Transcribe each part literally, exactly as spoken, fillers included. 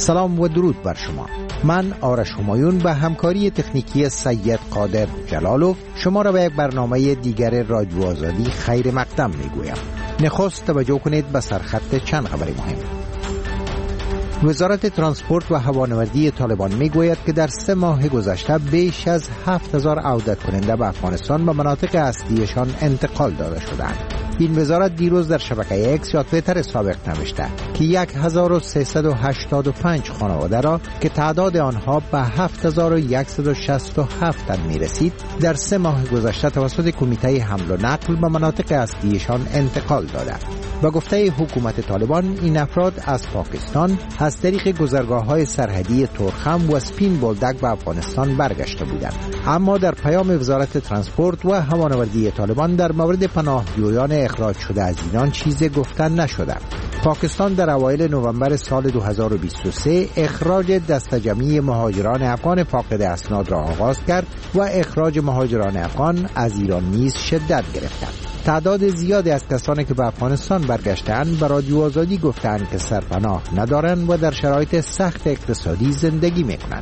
سلام و درود بر شما. من آرش همایون به همکاری تکنیکی سید قادر جلالوف شما را به یک برنامه دیگر رادیو آزادی خیر مقدم میگویم. نخست توجه کنید به سرخط چند خبر مهم. وزارت ترانسپورت و هوانوردی طالبان میگوید که در سه ماه گذشته بیش از هفت هزار عودت کننده به افغانستان به مناطق اصلیشان انتقال داده شدند. این وزارت دیروز در شبکه اکس یا توییتر سابق نوشته که هزار و سیصد و هشتاد و پنج خانواده را که تعداد آنها به هفت هزار و صد و شصت و هفت تن می رسید در سه ماه گذشته توسط کمیته حمل و نقل به مناطق اصلیشان انتقال داده. و گفته حکومت طالبان این افراد از پاکستان از طریق گذرگاه‌های سرحدی تورخم و سپین بولدک به افغانستان برگشته بودند. اما در پیام وزارت ترانسپورت و هوانوردی طالبان در مورد پناهجویان اخراج شده از ایران چیزی گفتن نشده. پاکستان در اوایل نوامبر سال دو هزار و بیست و سه اخراج دسته جمعی مهاجران افغان فاقد اسناد را آغاز کرد و اخراج مهاجران افغان از ایران نیز شدت گرفت. تعداد زیادی از کسانی که به افغانستان برگشتند به رادیو آزادی گفتند که سرپناه ندارند و در شرایط سخت اقتصادی زندگی میکنند.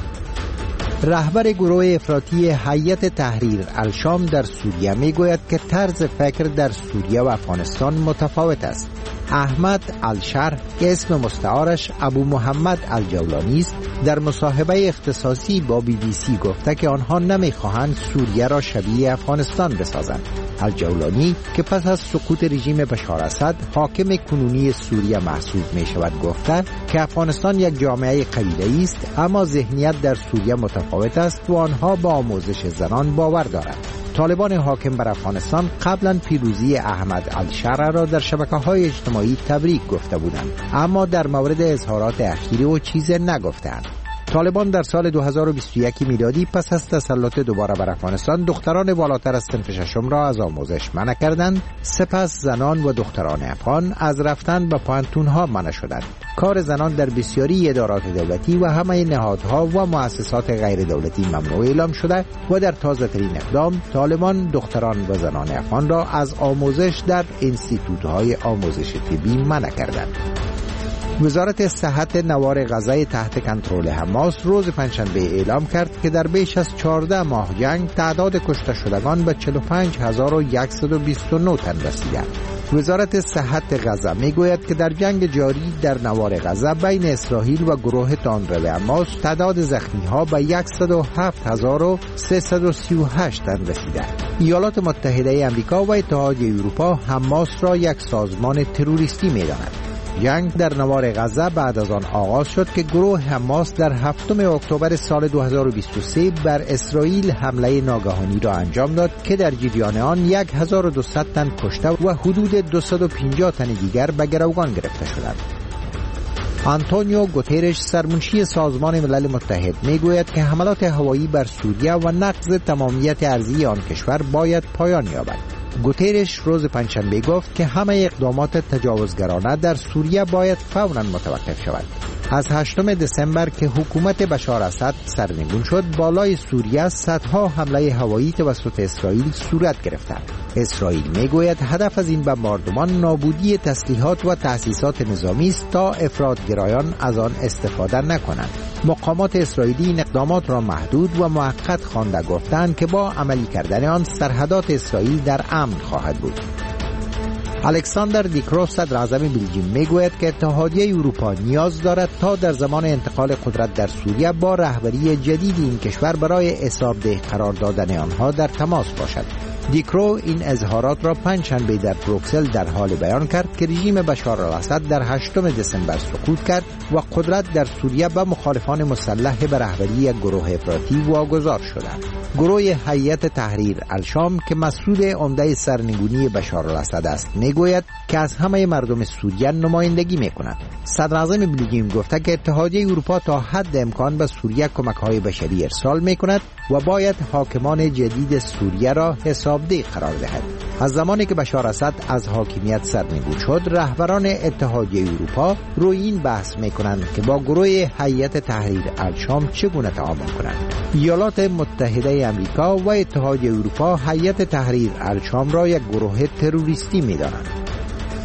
رهبر گروه افراطی هیئت تحریر الشام در سوریه میگوید که طرز فکر در سوریه و افغانستان متفاوت است. احمد الشرح که اسم مستعارش ابو محمد الجولانی است در مصاحبه اختصاصی با بی بی سی گفته که آنها نمیخواهند سوریه را شبیه افغانستان بسازند. الجولانی که پس از سقوط رژیم بشار اسد حاکم کنونی سوریه محسوب می شود گفته که افغانستان یک جامعه قبیله‌ای است اما ذهنیت در سوریه متفاوت است و آنها با آموزش زنان باور دارند. طالبان حاکم بر افغانستان قبلا پیروزی احمد الشرع را در شبکه‌های اجتماعی تبریک گفته بودند اما در مورد اظهارات اخیر او چیزی نگفتند. طالبان در سال دو هزار و بیست و یک میلادی پس از تسلط دوباره بر افغانستان دختران بالاتر از صنف ششم را از آموزش منع کردند. سپس زنان و دختران افغان از رفتن به پانتون‌ها منع شدند. کار زنان در بسیاری ادارات دولتی و همه نهادها و مؤسسات غیر دولتی ممنوع اعلام شده و در تازه ترین اقدام طالبان دختران و زنان افغان را از آموزش در انستیتوت‌های آموزش طبی منع کردند. وزارت صحت نوار غزه تحت کنترل حماس روز پنجشنبه اعلام کرد که در بیش از چهارده ماه جنگ تعداد کشته شدگان به چهل و پنج هزار و صد و بیست و نه تن رسیده. وزارت صحت غزه میگوید که در جنگ جاری در نوار غزه بین اسرائیل و گروه تندرو حماس تعداد زخمی ها به صد و هفت هزار و سیصد و سی و هشت تن رسیده. ایالات متحده آمریکا و اتحادیه اروپا حماس را یک سازمان تروریستی می‌دانند. جنگ در نوار غزه بعد از آن آغاز شد که گروه حماس در هفتم اکتبر سال دو هزار و بیست و سه بر اسرائیل حمله ناگهانی را انجام داد که در جریان آن هزار و دویست تن کشته و حدود دویست و پنجاه تن دیگر به گروگان گرفته شدند. آنتونیو گوترش سرمنشی سازمان ملل متحد میگوید که حملات هوایی بر سوریه و نقض تمامیت ارضی آن کشور باید پایان یابد. گوترش روز پنجشنبه گفت که همه اقدامات تجاوزگرانه در سوریه باید فوراً متوقف شود. از هشتم دسامبر که حکومت بشار اسد سرنگون شد بالای سوریه صدها حمله هوایی توسط اسرائیل صورت گرفته. اسرائیل میگوید هدف از این بمباردمان نابودی تسلیحات و تأسیسات نظامی است تا افراطگرایان از آن استفاده نکنند. مقامات اسرائیلی این اقدامات را محدود و موقت خوانده گفتند که با عملی کردن آن سرحدات اسرائیل در امن خواهد بود. الکساندر دیکرو صدر اعظم بلژیم میگوید که اتحادیه اروپا نیاز دارد تا در زمان انتقال قدرت در سوریه با رهبری جدید این کشور برای حسابدهی قرار دادن آنها در تماس باشد. دیکرو این اظهارات را پنجشنبه در بروکسل در حال بیان کرد که رژیم بشار الاسد در هشتم دسامبر سقوط کرد و قدرت در سوریه به مخالفان مسلح به رهبری یک گروه افراطی واگذار شدند. گروه هیئت تحریر الشام که مسئول عمده سرنگونی بشار الاسد است میگوید که از همه مردم سوریه نمایندگی میکند. صدر اعظم بلژیم گفته که اتحادیه اروپا تا حد امکان به سوریه کمک‌های بشری ارسال میکند و باید حاکمان جدید سوریه را حسابدهی قرار دهد. از زمانی که بشار اسد از حاکمیت سرنگون شد رهبران اتحادیه اروپا روی این بحث میکنند که با گروه هیئت تحریر الشام چگونه تعامل کنند. ایالات متحده آمریکا و اتحادیه اروپا هیئت تحریر الشام را یک گروه تروریستی می‌دانند.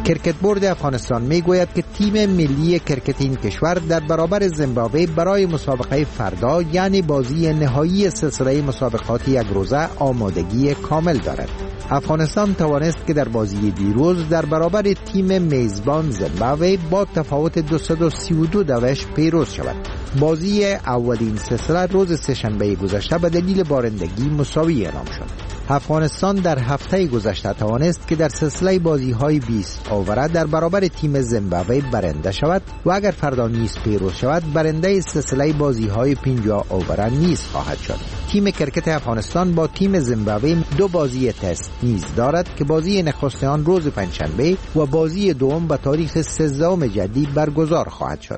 کرکت بورد افغانستان میگوید که تیم ملی کرکت این کشور در برابر زیمبابوه برای مسابقه فردا یعنی بازی نهایی سلسله مسابقات یک روزه آمادگی کامل دارد. افغانستان توانست که در بازی دیروز در برابر تیم میزبان زیمبابوه با تفاوت دویست و سی و دو دوش پیروز شود. بازی اولین سلسله روز سه‌شنبه گذشته به دلیل بارندگی مساوی اعلام شد. افغانستان در هفته گذشته توانست که در سلسله بازی‌های بیست اووره در برابر تیم زیمبابوه برنده شود و اگر فردا نیز پیروز شود برنده سلسله بازی‌های پنجاه اووره نیز خواهد شد. تیم کرکت افغانستان با تیم زیمبابوه دو بازی تست نیز دارد که بازی نخست آن روز پنجشنبه و بازی دوم به تاریخ سیزدهم جدی برگزار خواهد شد.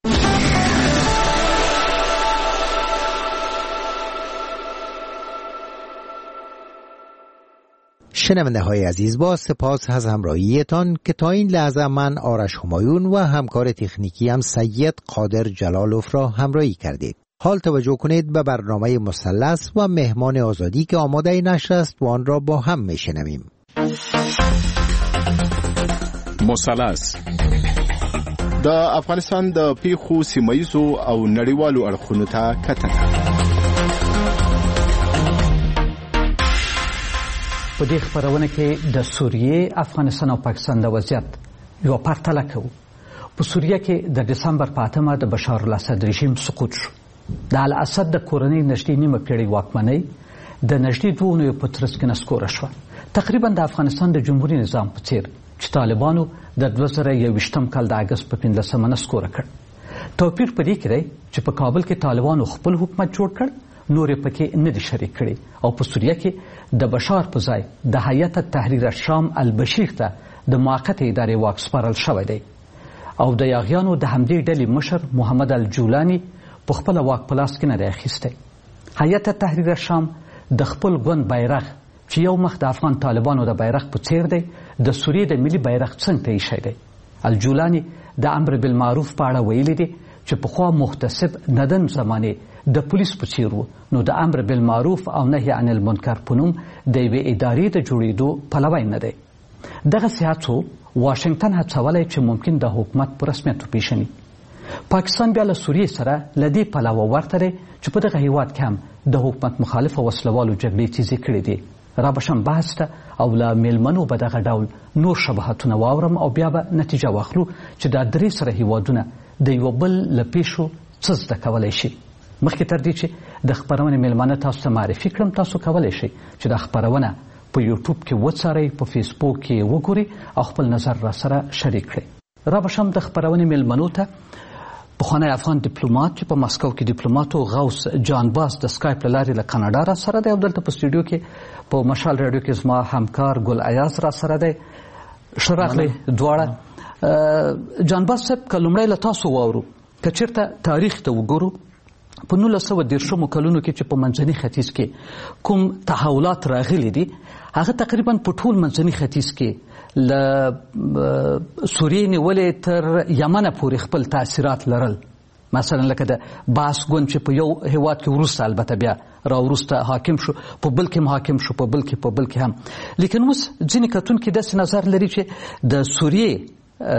شنونده های عزیز، با سپاس از همراهیتان که تا این لحظه من آرش همایون و همکار تکنیکی هم سید قادر جلالوف را همراهی کردید. حال توجه کنید به برنامه مثلث و مهمان آزادی که آماده نشر است و آن را با هم میشنویم. مثلث د افغانستان د پیښو سیمایزو او نړیوالو اړخونو ته کتنه. په دې خبرونه کې د سوریې، افغانستان او پاکستان د وضعیت یو پرتله کوو. په سوریه کې د دسمبر په اتمه د بشار الاسد رژیم سقوط شو. د الاسد د کورنۍ نږدې نیمه پیړۍ واکمنۍ د نږدې دوه نویو په ترڅ کې نسکوره شوه. تقریبا د افغانستان د جمهوري نظام په څیر چې طالبانو د دوه زره یوویشتم کال د اګست په پنځلسمه نسکوره کړ. توپیر په دې کې دی چې په کابل کې طالبانو خپل حکومت جوړ کړ، نور یې پکې نه دي شریک کړي، او په سوریه کې د بشار په ځای د هیئت تحریر الشام البشیر ته د موقت ادارې واک سپارل شوی دی او د یاغیانو د همدې ډلې مشر محمد الجولاني په خپل واک په لاس کې نه دی اخیستی. هیئت تحریر الشام د خپل ګوند بیرغ چې یو مخ د افغان طالبانو د بیرغ په څیر دی د سوریې د ملي بیرغ څنګ ته ایښی دی. الجولاني د امر بالمعروف په اړه ویلي دي چې پخوا محتسب ندن زمانې د پولیس په څیر وو، نو د امر بالمعروف او نهي عن المنکر په نوم د یوې ادارې د جوړېدو پلوی نه دی. دغسې هڅو واشنګټن هڅولی چې ممکن د حکومت په رسمیت وپېژني. پاکستان بیا له سوریې سره له دې پلوه ورته دی چې په دغه هېواد کې هم د حکومت مخالف او وسلوالو جګړې تیزې کړې دي. را به شم بحث ته او له میلمنو به دغه ډول نور شباهتونه واورم او بیا به نتیجه واخلو چې دا درې سره هېوادونه د یو بل له پیښو څه زده کولی شي. مخکې تر دې چې د خپرونې میلمانه تاسو ته معرفي کړم، تاسو کولی شئ چې دا خپرونه په یوټیوب کې وڅارئ، په فیسبوک کې وګورئ او خپل نظر را سره شریک کړئ. را به شم د خپرونې میلمنو ته پخوانی افغان ډیپلومات چې په مسکو کې ډیپلومات و غوث جانباز د سکایپ له لارې له کاناډا را سره دی او دلته په سټوډیو کې په مشال راډیو کې زما همکار ګل ایاز را سره دی. ښه راغلئ دواړه. جانباز صاحب، که لومړی له تاسو واورو، که چېرته تاریخ ته وګورو په نولس سوه دېرشمو کلونو کې چې په منځني ختیځ کې کوم تحولات راغلي دي، هغه تقریبا په ټول منځني ختیځ کې له سوریې نیولې تر یمنه پورې خپل تاثیرات لرل. مثلا لکه د باس ګوند چې په یو هېواد کې وروسته البته بیا را وروسته حاکم شو، په بل کې هم حاکم شو، په بل کې په بل کې هم. لیکن اوس ځینې کتونکي داسې نظر لري چې د سوریې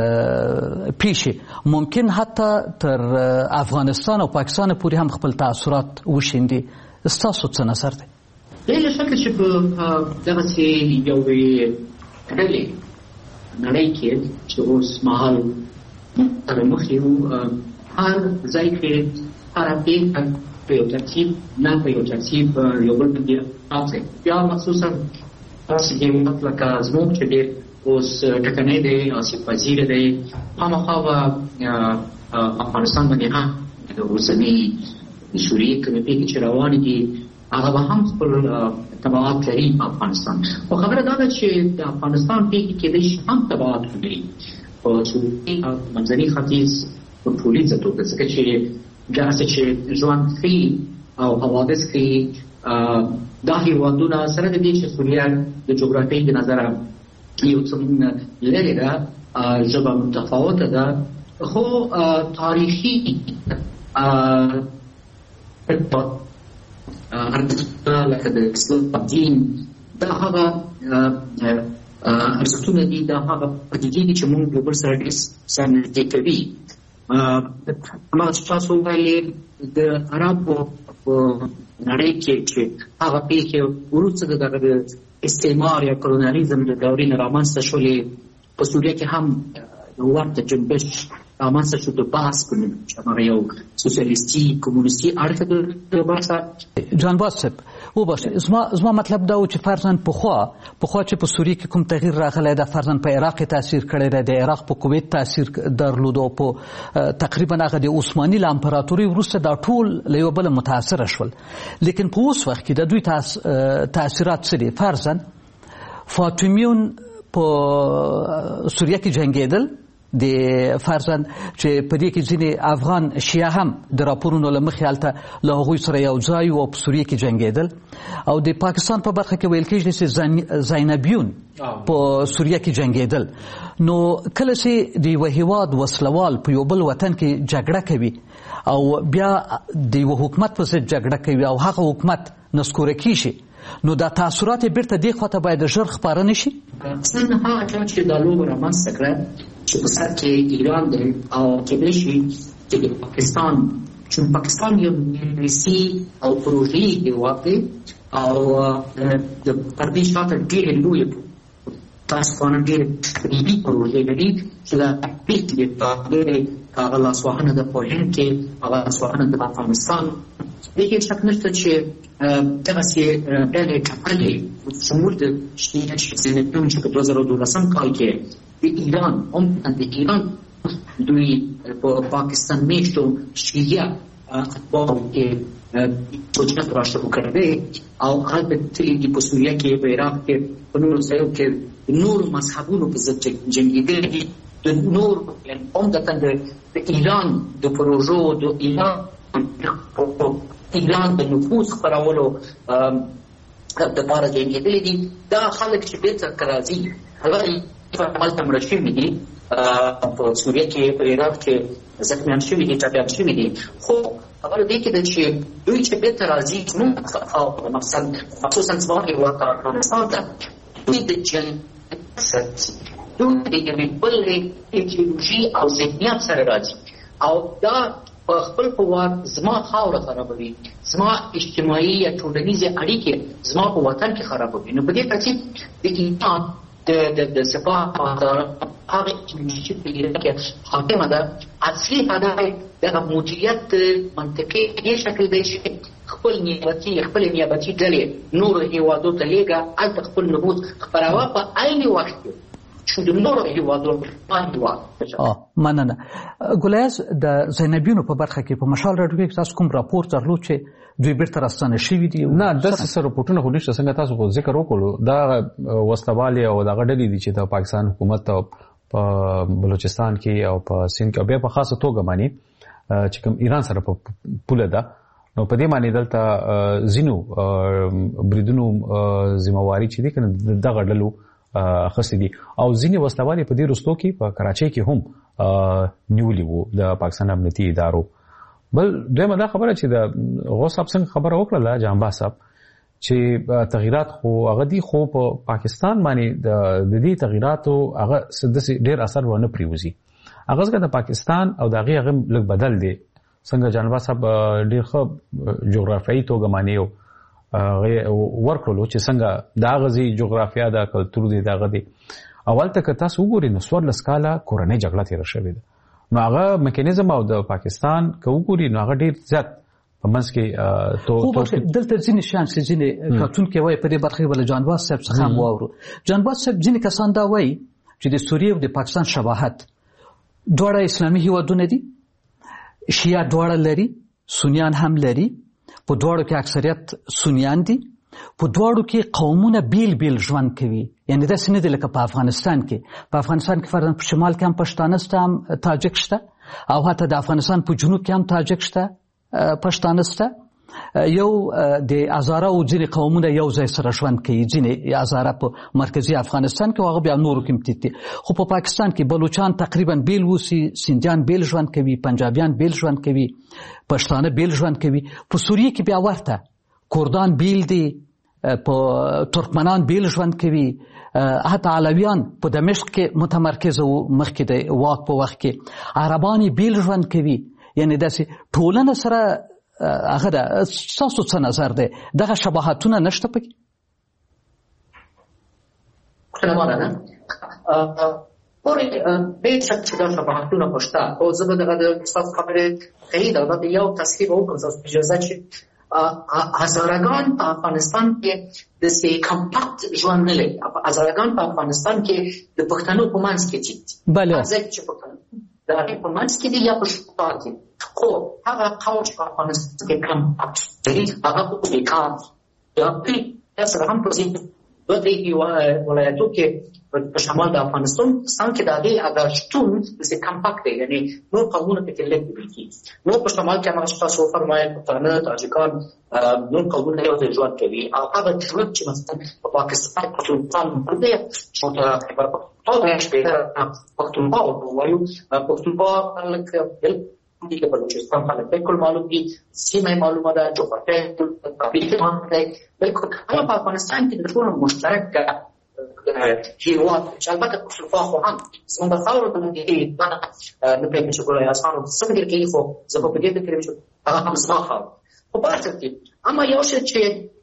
پیشي ممکن حتی تر افغانستان او پاکستان پورې هم خپل تاثیرات وشیندي. ستاسو څه نظر دی؟ بله شکل چې په دغسې یوې ډلې نړۍ کې چې اوس مهال سره مخ یو، هر ځای کې هره پېښه په یو ترتیب نه په یو ترتیب یو بل باندې اخلي. بیا مخصوصا داسې هېواد لکه زموږ چې ډېر اوس ټکنی دی، آسیب پذیره دی، خامخا به افغانستان باندې هم د اوسنۍ د سوریې کومې پېښې چې روانې دي هغه به هم خپل تبعات لري په افغانستان. خو خبره دا ده چې د افغانستان پېښې کېدای شي هم تبعات ولري په سوریې او منځني ختیځ په ټولیزه توګه، ځکه چې داسې چې ژوند ښیي او حوادث ښیي دا هېوادونه سره د دې چې سوریه د جغرافیې د نظره یو څه لرې ده، ژبه متفاوته ده، خو تاریخي ارزښتونه لکه د اسلام دین دا هغه ارزښتونه دي دا هغه پدیدې دي چې موږ یو بل سره ډېر سره نږدې کوي. هماغه چې تاسو وویلې د عربو په نړۍ کې چې هغه پېښې وروسته د دغه استعمار یا کولونیالیزم د دورې نه رامنځته شولې، په سوریه کې هم یو ورته جنبش رامنځته شو د بحث په نوم چې هغه یو سوسیالیستي کمونیستي اړخ د بحث. جانباز صاحب وبخښئ، زما زما مطلب دا و چې فرضاً پخوا پخوا چې په سوریه کې کوم تغییر راغلی دا فرضاً په عراق تاثیر کړی دی، د عراق په کویت تاثیر درلود او په تقریبا هغه د عثماني له امپراتورۍ وروسته دا ټول له یو بله متاثره شول. لیکن په اوس وخت کې د دوی تاثیرات څه دي؟ فرضاً فاطمیون په سوریه کې جنګېدل، د فرضاً چې په دې کې ځینې افغان شیعه هم د راپورونو له مخې هلته له هغوی سره یو ځای او په سوریه کې جنګېدل، او د پاکستان په برخه کې ویل کېږي چې زینبیون په سوریه کې جنګېدل. نو کله چې د یوه هېواد وسلوال په یو بل وطن کې جګړه کوي او بیا د یوه حکومت په ضد جګړه کوي او هغه حکومت نسکوره کېږي، نو دا تاثیرات یې بیرته دې خواته باید ژر خپاره نه شي؟ څنګه هغه چا چې دا لوبه رامنځته کړه چې په سر کې ایران دی او کېدای شي چې د پاکستان، چون پاکستان یو انګلیسي او پروژې هېواد دی او د پردې شاته ډېرې لویې پاکستان ډېرې قریبي پروژې لري چې دا پیک دی ډېرې هغه لاسوهنه د په هند کې، هغه لاسوهنه د افغانستان. دې کې شک نشته چې دغسې ډلې ټپلې شمول د زینبیون چې په دوه زره دولسم کال کې د ایران عمدتاً د ایران دوی په پاکستان میشتو شیعه اتباعو کې توجیهات راشروع کړی او هلته تللي دي په سوریه کې، په عراق کې، په نورو ځایو کې نورو مذهبونو په ضد جنګېدلي دي. د نور عمدتاً د ایران د پروژو د ایران ایران د نفوذ خپرولو دپاره جنګېدلي دي. دا خلک چې بېرته که راځي هغه هلته مړه شوي دي، په سوریه کې، په عراق کې زخمیان شوي دي، ټپیان شوي دي. خو خبره دې کې ده چې دوی چې بېرته راځي زموږ خصوصا زما هېواد ته افغانستان ته، دوی د جنګ دوی د یوې بلې ایډیولوژي او ذهنیت سره راځي او دا په خپل په وار زما خاوره خرابوي، زما اجتماعي یا ټولنیزې اړیکې زما په وطن کې خرابوي. نو په دې ترتیب د ایران د سپاه هغه ایډیولوژي په ایران کې حاکمه ده، اصلي هدف دغه مدیریت منطقي په دې شکل دی چې خپل نیابتي خپلې نیابتي ډلې نورو هېوادو ته لېږه، هلته خپل نفوذ خپروه، په عین وخت کې مننه. ګلیاز، د زینبیونو په برخه کې په مشال راډیو کې تاسو کوم راپور درلود چې دوی بیرته راستانه شوي دي؟ نه، داسې څه راپورټونه خو نشته. څنګه تاسو خو ذکر وکړو دا وسلوالې او دغه ډلې دي چې د پاکستان حکومت په بلوچستان کې او په سند کې بیا په خاصه توګه باندې چې کوم ایران سره په پوله ده، نو په دې باندې دلته ځینو بریدونو ذمہواري چې دي کنه دغه ډلو اخیستې دي او ځینې وسلوالې په دې وروستو کې په کراچۍ کې هم نیولي وو د پاکستان امنیتي ادارو. بل دویمه دا خبره چې د غوث صاحب څنګه خبره وکړله جانباز صاحب چې تغییرات خو هغه دي، خو په پاکستان باندې د دې تغییراتو هغه داسې ډېر اثر ونه پرېوځي. هغه ځکه د پاکستان او د هغې هغه لږ بدل دی. څنګه جانباز صاحب ډېر ښه جغرافیایي توګه باندې ورکړلو چې څنګه دا غزي جغرافیا دا کلتور دی دا غدي اول ته که تاسو وګورئ نو څوارلس کاله کورنۍ جګړه تېره شوې ده، نو هغه میکانیزم او د پاکستان که وګورئ نو هغه ډېر زیات په منځ کې تو دلته ځینې شیان چې ځینې کتونکي وایي په دې برخه کې بله جانباز صاحب څخه هم واورو. جانباز صاحب ځینې کسان دا وایي چې د سوریې او د پاکستان شباهت دواړه اسلامي هېوادونه دي، شیعه دواړه لري، سنیان هم لري، په دواړو کې اکثریت سنیان دي، په دواړو کې قومونه بیل بیل ژوند کوي. یعنی داسې نه دی لکه په افغانستان کې. په افغانستان کې فرضاً په شمال کې هم پښتانه شته، هم تاجک شته، او حتی د افغانستان په جنوب کې هم تاجک شته، پښتانه شته. یو د هزاره او ځینې قومونه یو ځای سره ژوند کوي. ځینې هزاره په مرکزي افغانستان کې، هغه بیا نورو کې متیت دي. خو په پاکستان کې بلوچان تقریبا بیل اوسي، سندیان بیل ژوند کوي، پنجابیان بیل ژوند کوي، پښتانه بیل ژوند کوي. په سوریه کې بیا ورته کردان بیل دي، په ترکمنان بیل ژوند کوي، حتی علویان په دمشق کې متمرکز وو مخکې د واک په وخت کې، عربان بیل ژوند کوي. یعنی داسې ټولنه سره هغه ده. ستاسو څه نظر دی؟ دغه شباهتونه نشته پکې؟ پورې ډېر څه چې دا شباهتونه په شته، او زه به دغه د ستاسو خبرې تایید البته یو تصحیح به وکړم ستاسو په اجازه چې هزارگان په افغانستان کې داسې کمپاکټ ژوند نه لري. هزارگان په افغانستان کې د پښتنو په منځ کې دي، بله ځکه چې پښتنو د هغې په منځ کې دي یا په شمال کې، خو هغه قوم چې په افغانستان کې کمپاکټ لري هغه خو بیکار دي. یا پرې سره هم په دوه درې ولایتو کې په شمال د افغانستان کې د هغې هغه شتون داسې کمپاکټ دی، یعنې نور قومونه پکې لږ لیدل کېږي. نور په شمال کې هماغه چې تاسو وفرمایل پښتانه، تاجکان، نور قومونه یو ځای ژوند کوي. او هغه ژوند چې مثلا په پاکستان کې پښتونخوا دی، چې خیبر پښتونخوا شپېته پښتونخوا ورته وایو، پښتونخوا خلک دي که بلوچستان خلک بالکل معلوم دي، سیمه معلومه ده، جغرافیه کافي معلومه ده. بالکل هغه په افغانستان کې د ټولو مشترک هېواد چې البته پښتونخوا خو هم زموږ د خاورو په منځ کې نه پوهېږم چې ګوله یاسانو څه فکر کوي، خو زه خو په دې فکر یم چې هغه هم زما خاوره. خو په هر څه کې اما یو شی چې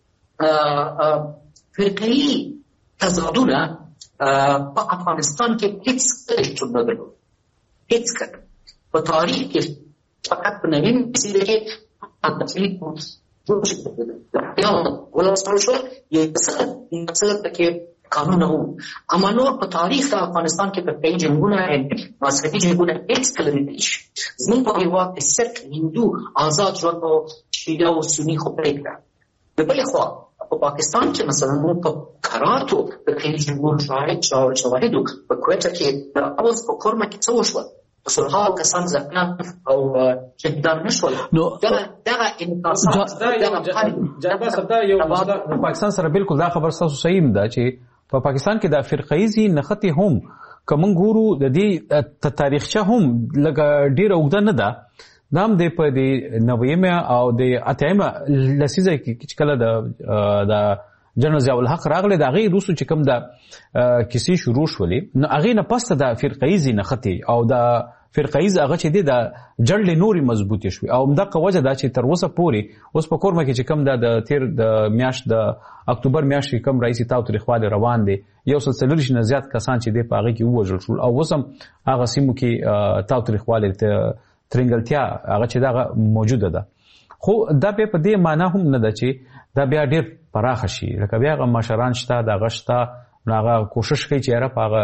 فرقه‌یي تضادونه په افغانستان کې هېڅکله شتون نه درلود، هېڅکله په تاریخ کې فقط په نوین مسیره کې تفصیل جوړ شي یا ولسمشر شو یو څه پکې قانون وو. اما نور په تاریخ د افغانستان کې په پیج جنګونه مذهبي جنګونه هېڅکله نه دي شي. زموږ په هېواد کې صرف هندو آزاد ژوند او شیعه او سني خو پرېږده. د بلې خوا په پاکستان کې مثلا موږ په کراتو د پیج جنګونو شواهدو په کویټه کې د اوس په کورمه کې څه وشول، صلحال کسان زخمیان او شهیدان نشول. نو دغه انقاصات جنبه ستا یو پاکستان سره بالکل دا خبر تاسو صحیح ده چې په پاکستان کې د فرقه‌یزي نختی هم کوم ګورو د دې تاریخچه هم لکه ډیره اوږده نه ده. دا هم د په دې نوېمه او د اتمه لسیزه کې کله د د جنرال ضیاء الحق راغله د هغې وروسته چې کوم د کیسې شروع شولې، نو هغې نه پسته د فرقه‌یزي نښتې او د فرقه‌یز هغه چې دی د جړلې نورې مضبوطې شوې. او همدغه وجه دا چې تر اوسه پورې اوس په کورمه کې چې کوم د تېر د میاشت د اکتوبر میاشت کې کوم رئیسي تاوتریخوالی روان دی، یو سل څلوېښت نه زیات کسان چې دی په هغې کې ووژل شول، او اوس هم هغه سیمو کې تاوتریخوالی ترنګلتیا هغه چې دغه موجوده ده. خو دا بیا په دې معنا هم نه ده چې دا بیا ډېر پراخه شي، لکه بیا هغه مشران شته، دغه شته، نو هغه کوشش کوي چې یاره په هغه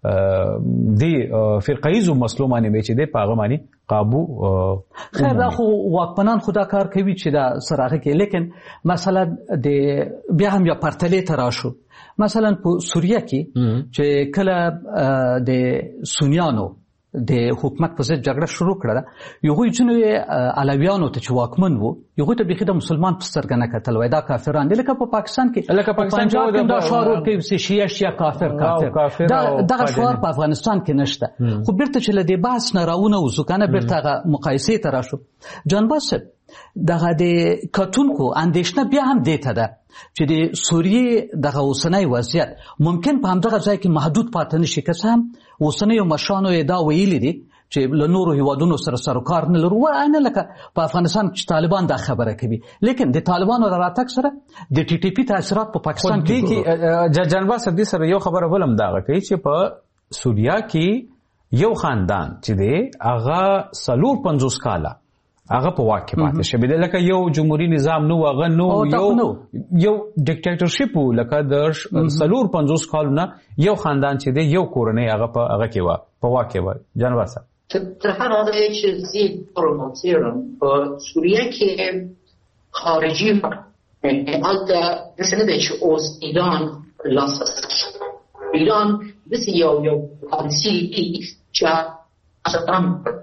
دې فرقه‌یزو مسلو باندې به چې دی په هغه باندې قابو. خیر دا خو واکمنان خو دا کار کوي چې دا سره هغه کې، لیکن مثلا د بیا هم یا پرتلې ته راشو، مثلا په سوریه کې چې کله د سنیانو د حکومت په ضد جګړه شروع کړه، یوه ځینو علویانو ته چې واکمن وو یوه ته بیخي د مسلمان په سترګه نه کتل، وای دا کافران دي. لکه په پاکستان کې لکه پاکستان کې دا شعار ورکوي چې شیعه شیعه کافر کافر دغه شعار په افغانستان کې نشته. خو بیرته چې له دې بحث نه راونه وځو کنه، بیرته هغه مقایسې ته راشو. جانباز صاحب دغه د کتونکو اندېښنه بیا هم دې ته ده چې د سوریې دغه اوسنی وضعیت ممکن په همدغه ځای کې محدود پاتې نه شي، که څه هم اوسنیو مشرانو یې دا ویلي دي چې له نورو هیوادونو سره سروکار نه لرو، نه لکه په افغانستان کې طالبان دا خبره کوي. لیکن د طالبانو د راتګ سره د ټي ټي پي تاثیرات په پاکستان کې جنبا سدي سره یو خبره ولم دا کوي چې په سوریا کې یو خاندان چې دی هغه څلور پنځوس کاله هغه په واک کې پاتې شوی دی، لکه یو جمهوریت نظام نو، هغه نو یو یو ډیکټیټرشپ و، لکه د څلور پنځوس کالونه یو خاندان چې دی یو کورنۍ هغه په هغه کې وه په واک کې وه. جانبا صاحب تر هر حال چې زه پروموتیرم په سوریه کې خارجي هلته داسې نه دی چې اوس ایران لاسته ایران داسې یو یو پالیسي چې اصلا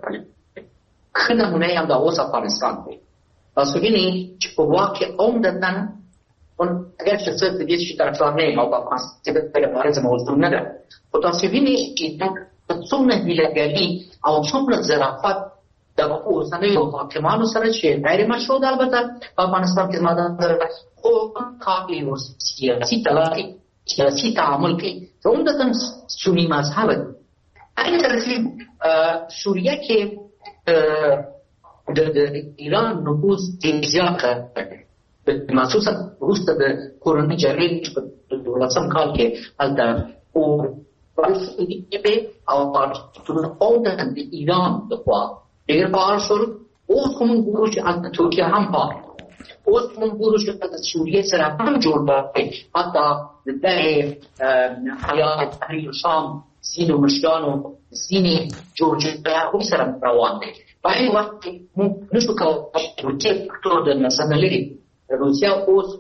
ښه نمونه یې هم د اوس افغانستان دی. تاسو وینئ چې په واک کې عمدتاً اگر چې څه د دې شي طرفدار نه یم او په افغانستان کې دپاره زما موضوع نه ده، خو تاسو وینئ چې څومره هیلهګري او څومره ظرافت د اوسنیو حاکمانو سره چې غیر مشروع ده، البته په افغانستان کې زما د خو کار یې سیاسي تلاقي سیاسي تعامل کوي عمدتاً سنی مذهب این ترتیب سوریه که د ایران نفوذ زیات کړ مخصوصا وروسته د کورنۍ جګړې په دولسم کال کې هلته او فلسفي او عمدتاً د ایران لخوا ډېر فعال شول. اوس خو موږ ګورو چې هلته ترکیه هم فعال اوس موږ ګورو چې د سوریې سره هم جوړ دی. حتی د دغې حیات تحریر شام ځینو مشرانو ځینې جوړجاړی هم سره روان دی. په هغې وخت کې موږ نشو کولی چې روسیې فکتور د نظر لري روسیه اوس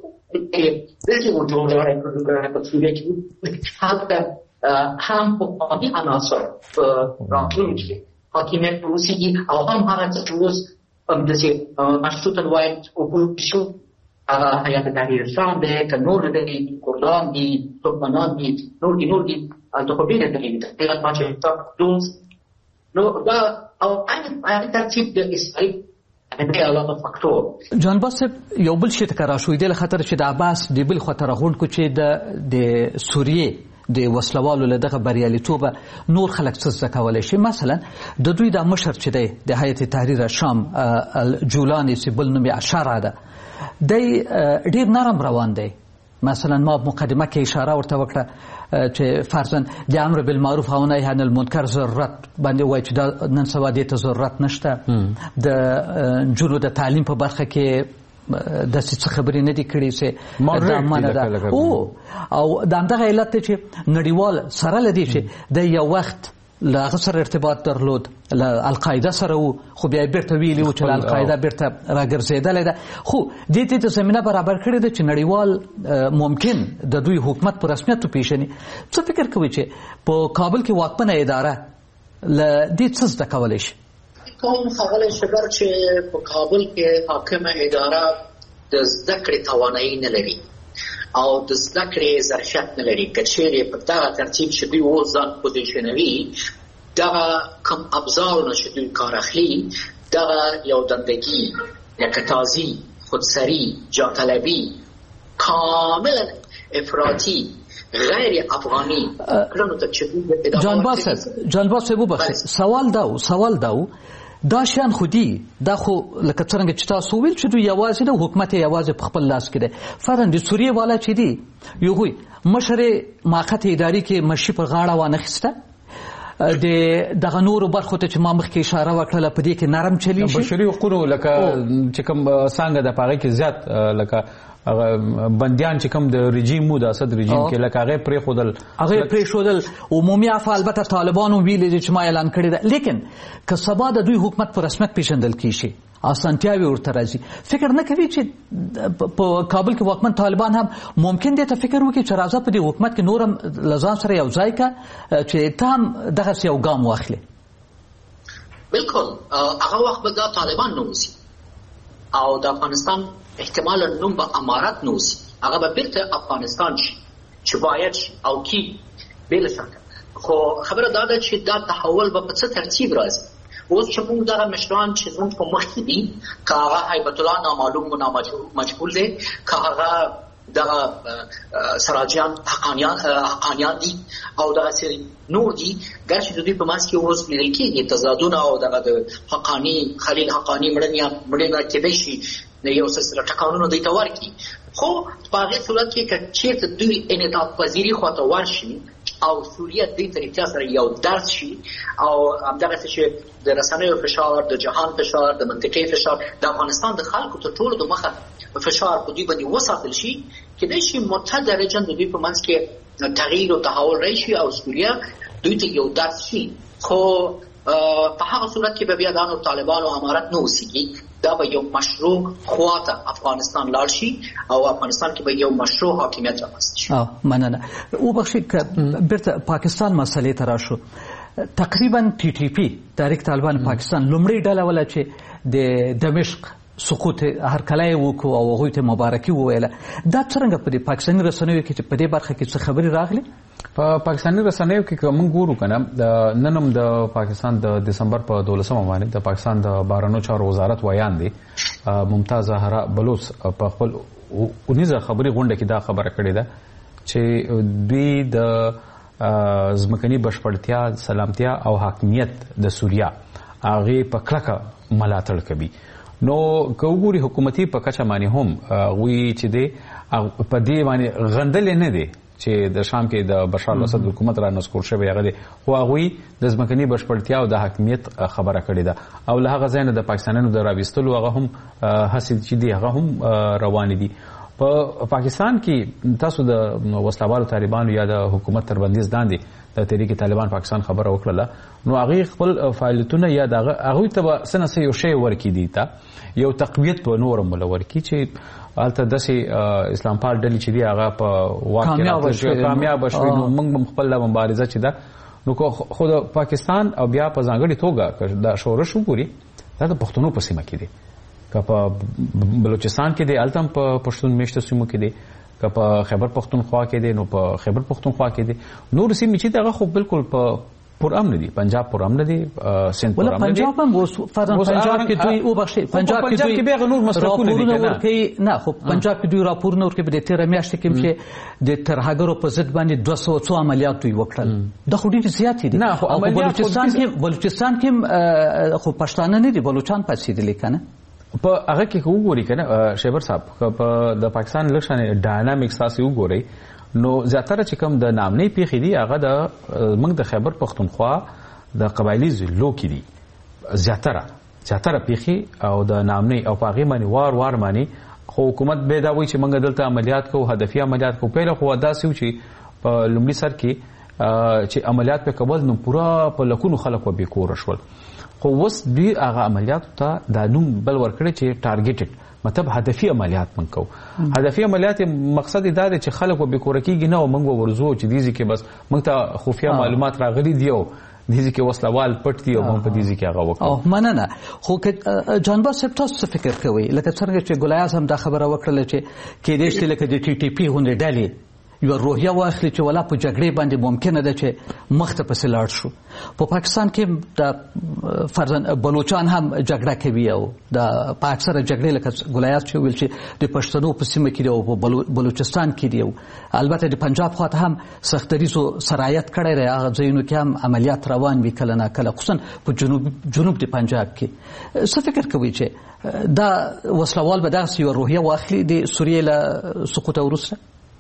داسې جوړجاړی په سوریه کې هلته هم پخواني عناصر په راتلونکي کې حاکمیت وروسیږي او هم هغه څه چې اوس همداسې مشروطه وایي اپوزیسیون هغه حیات تحریر شام دی که نور دی کردان دي ترکمنان دي نور دي نور دي هلته خو ډېرې ډلې دي تقریبا ما چې دوز نو دا او این ترتیب د اسرائیل دی علاوه فاکتور. جان باس یو بل شي ته راشوې د خطر چې د عباس د بل خطر غونډ کو چې د د سوریې د وسلوالو له دغه بریالیتوب نور خلک څه زده کولی شي. مثلا د دوی د مشر چې دی د هیئت تحریر شام الجولاني چې بل نوم یې اشاره ده دی ډېر نرم روان دی. مثلا ما مقدمه کې اشاره ورته وکړه چې فرضاً د امر بالمعروف او نهی عن المنکر ضرورت باندې وایي چې دا نن سبا دې ته ضرورت نشته. د نجونو د تعلیم په برخه کې داسې څه خبرې نه دي کړې چې دا منع ده او او د همدغه علت دی چې نړیوال سره له دې چې د یو وخت له هغه سره ارتباط درلود له القاعده سره و خو بیا یې بیرته ویلي و چې له القاعده بیرته راګرځېدلی ده. خو دې ته د زمینه برابر کړې ده چې نړیوال ممکن د دوی حکومت په رسمیت وپېژني. څه فکر کوئ چې په کابل کې واکمنه اداره له دې څه زده کولی شي؟ کوم ښاغلی شبر چې په کابل کې حاکمه اداره د زده کړې توانایي نه لري او د زده کړې ظرفیت نه لري. که چېرې په دغه ترتیب چې دوی اوس ځان پوزیشنوي دغه کوم ابزارونه چې دوی کار اخلي دغه یو دندګي یکتازي خودسري جاطلبي کاملا افراطي غیر افغانی جان باسد جان باسد وبخښئ سوال دا و سوال دا و دا شیان خو دي دا خو لکه څرنګه چې تاسو وویل چې دوی یوازې د حکومت یوازې په خپل لاس کې دی. فرضاً د سوریې والا چې دي یوغوی مشر ماقت اداري کې مشي پر غاړه وانخیسته د دغه نورو برخو ته چې ما مخکې اشاره وکړله په دې کې نرم چلی شي. بشري حقوقو لکه چې کوم څانګه د هغې کې زیات لکه بندیان چې کوم د رژیم مو د اسد رژیم کې لکه هغه پرېښودل هغه پرېښودل عمومي عفو البته طالبانو ویلي چې ما اعلان کړی ده. لیکن که سبا د دوی حکومت په رسمیت پیژندل کیږي اسانتیاوې ورته راځي فکر نه کوي چې په کابل کې واکمن طالبان هم ممکن دی ته فکر وکړي چې راځه په دې حکومت کې نور هم له ځان سره یو ځای که چې ته هم دغسې یو ګام واخلې؟ بلکل هغه وخت به دا طالبان نوځي او د افغانستان احتمالا نوم به امارت نوځي هغه به بیرته افغانستان شي چې باید شي او کی بله شکه. خو خبره دا ده چې دا تحول به په څه ترتیب راځي. اوس چې موږ دغه مشران چې زموږ په مخ کې دي که هغه هیبت الله نامعلوم و نامجهول دی که هغه دغه سراجیان حقانیان دي او دغسې نور دي ګرچې د دوی په منځ کې اوس لیدل کېږي تضادونه او دغه د حقاني خلیل حقاني مړینه کېدی شي یو سلسله ټکانونه دوی ته ورکړي. خو په هغې صورت کې که چېرته دوی انعطاف پذیري خواته ورشي او سوریه دې طریقه سره یو درس شي او همدغسې چې د رسنیو فشار د جهان فشار د منطقې فشار د افغانستان د خلکو تر ټولو د مخه فشار په دوی باندې وساتل شي کېدای شي متدرجا د دوی په منځ کې تغییر او تحول راشي او سوریه دوی ته یو درس شي. خو په هغه صورت کې به بیا دا نور طالبان او امارت نه اوسېږي دا به یو مشروع خواته افغانستان لاړ شي او افغانستان کې به یو مشروع حاکمیت رامنځته شي. مننه. وبخښئ که بیرته پاکستان مسئلې ته راشو تقریبا ټي ټي پي تحریک طالبان پاکستان لومړۍ ډله وله چې د دمشق سقوط هرکلی وکړو او هغوی ته مبارکي وویله. دا څرنګه په دې پاکستاني رسنیو کې چې په دې برخه کې څه خبرې راغلي؟ په پاکستاني رسنیو کې که موږ ګورو که نه نن هم د پاکستان د دسمبر په دولسمه باندې د پاکستان د بهرنیو چارو وزارت ویان دی ممتاز زهرا بلوچ په خپل اونیزه خبري غونډه کې دا خبره کړې ده چې دوی د ځمکني بشپړتیا سلامتیا او حاکمیت د سوریا هغه په کلکه ملاتړ کوي. نو کوګوري حکومتي په کچه باندې هم وی چې دی په دې باندې غندل نه دي چې د شام کې د بشار الاسد حکومت را نسکور شوی هغه دی خو هغه د ځمکني بشپړتیا او د حاکمیت خبره کړې ده او له هغه ځای نه د پاکستانیانو د راوستلو هغه هم هڅې چې دی هغه هم روان دي. په پاکستان کې تاسو د وسلوالو طالبانو یا د حکومت تر بندیز لاندې د تحریک طالبان پاکستان خبره وکړه نو هغه خپل فعالیتونه یا د هغه ته سنه سه یو شی ورکی دي تا یو تقویت په نور ملور کی چې البته داسې اسلام پال ډلې چې دی هغه په واقعیت کامیاب شوي نو موږ خپل مبارزه چې ده نو خو د پاکستان او بیا په ځانګړي توګه د شورش وګوري دا د پښتنو په سیمه کې دی که په بلوچستان کې دی التم په پښتون میشته سیمو کې دی که په خیبر پختونخوا کې دی نو په خیبر پختونخوا کې دی نور سیمې چې دغه خو بالکل په پر امن دي پنجاب پر امن دي سند پر امن دي پنجاب هم فرضاً پنجاب کې دوی او بخشي پنجاب کې دوی به نور مسلکونه دي کنه نه خو پنجاب کې دوی راپور نور کې به تیر میاشت کې چې د ترهګرو په ضد باندې دوه سوه څو عملیات دوی وکړل د خو ډیر زیات دي نه خو بلوچستان کې بلوچستان کې خو پښتانه نه دي بلوچستان پاتې دي کنه په هغه کې وګورئ کنه شیبر صاحب په د پاکستان لښنه ډاینامیکس تاسو وګورئ نو زیاتره چې کوم د نامنې پیښې دي هغه د موږ د خیبر پختونخوا د قبایلی ضلعو کې دي زیاتره زیاتره پیښې او د نامنې او په هغې باندې وار وار باندې خو حکومت به دا وایي چې موږ دلته عملیات کوو هدفي عملیات کوو پهله خو داسې و چې په لومړي سر کې چې عملیات په کول نو پوره په لکونو خلک و بې کوره شول خو اوس دوی هغه عملیاتو ته دا نوم بل ورکړی چې ټارګېټډ مطلب هدفي عملیات من کو هدفي عملیات مقصد دا دی چې خلک به کورکیږي نه او موږ ورزو چې دیږي کې بس موږ ته خفیه معلومات راغلي دی او دیږي کې وسلوال پټ دی او موږ په دیږي کې هغه وکړو او مننه خو که جانبا سپ تاسو فکر کوي لکه څنګه چې ګلای اعظم دا خبره وکړه چې کې دې چې لکه د ټي ټي پی هونه ډالي یو روحیه واخلي چې ولا په جګړې باندې ممکنه ده چې مخته پسې لاړ شو په پاکستان کې د فرضاً بلوچستان هم جګړه کوي او د په اکثره جګړې لکه ګلایات چې ویل چې د پښتنو په سیمه کې دی او په بلوچستان کې دی البته د پنجاب خواته هم سختریزو سرایت کړی دی هغه ځایونو کې هم عملیات روان وي کله نه کله خصوصا په جنوب جنوب د پنجاب کې څه فکر کوي چې دا وسلوال به داسې یو روحیه واخلي د سوریې له سقوط وروسته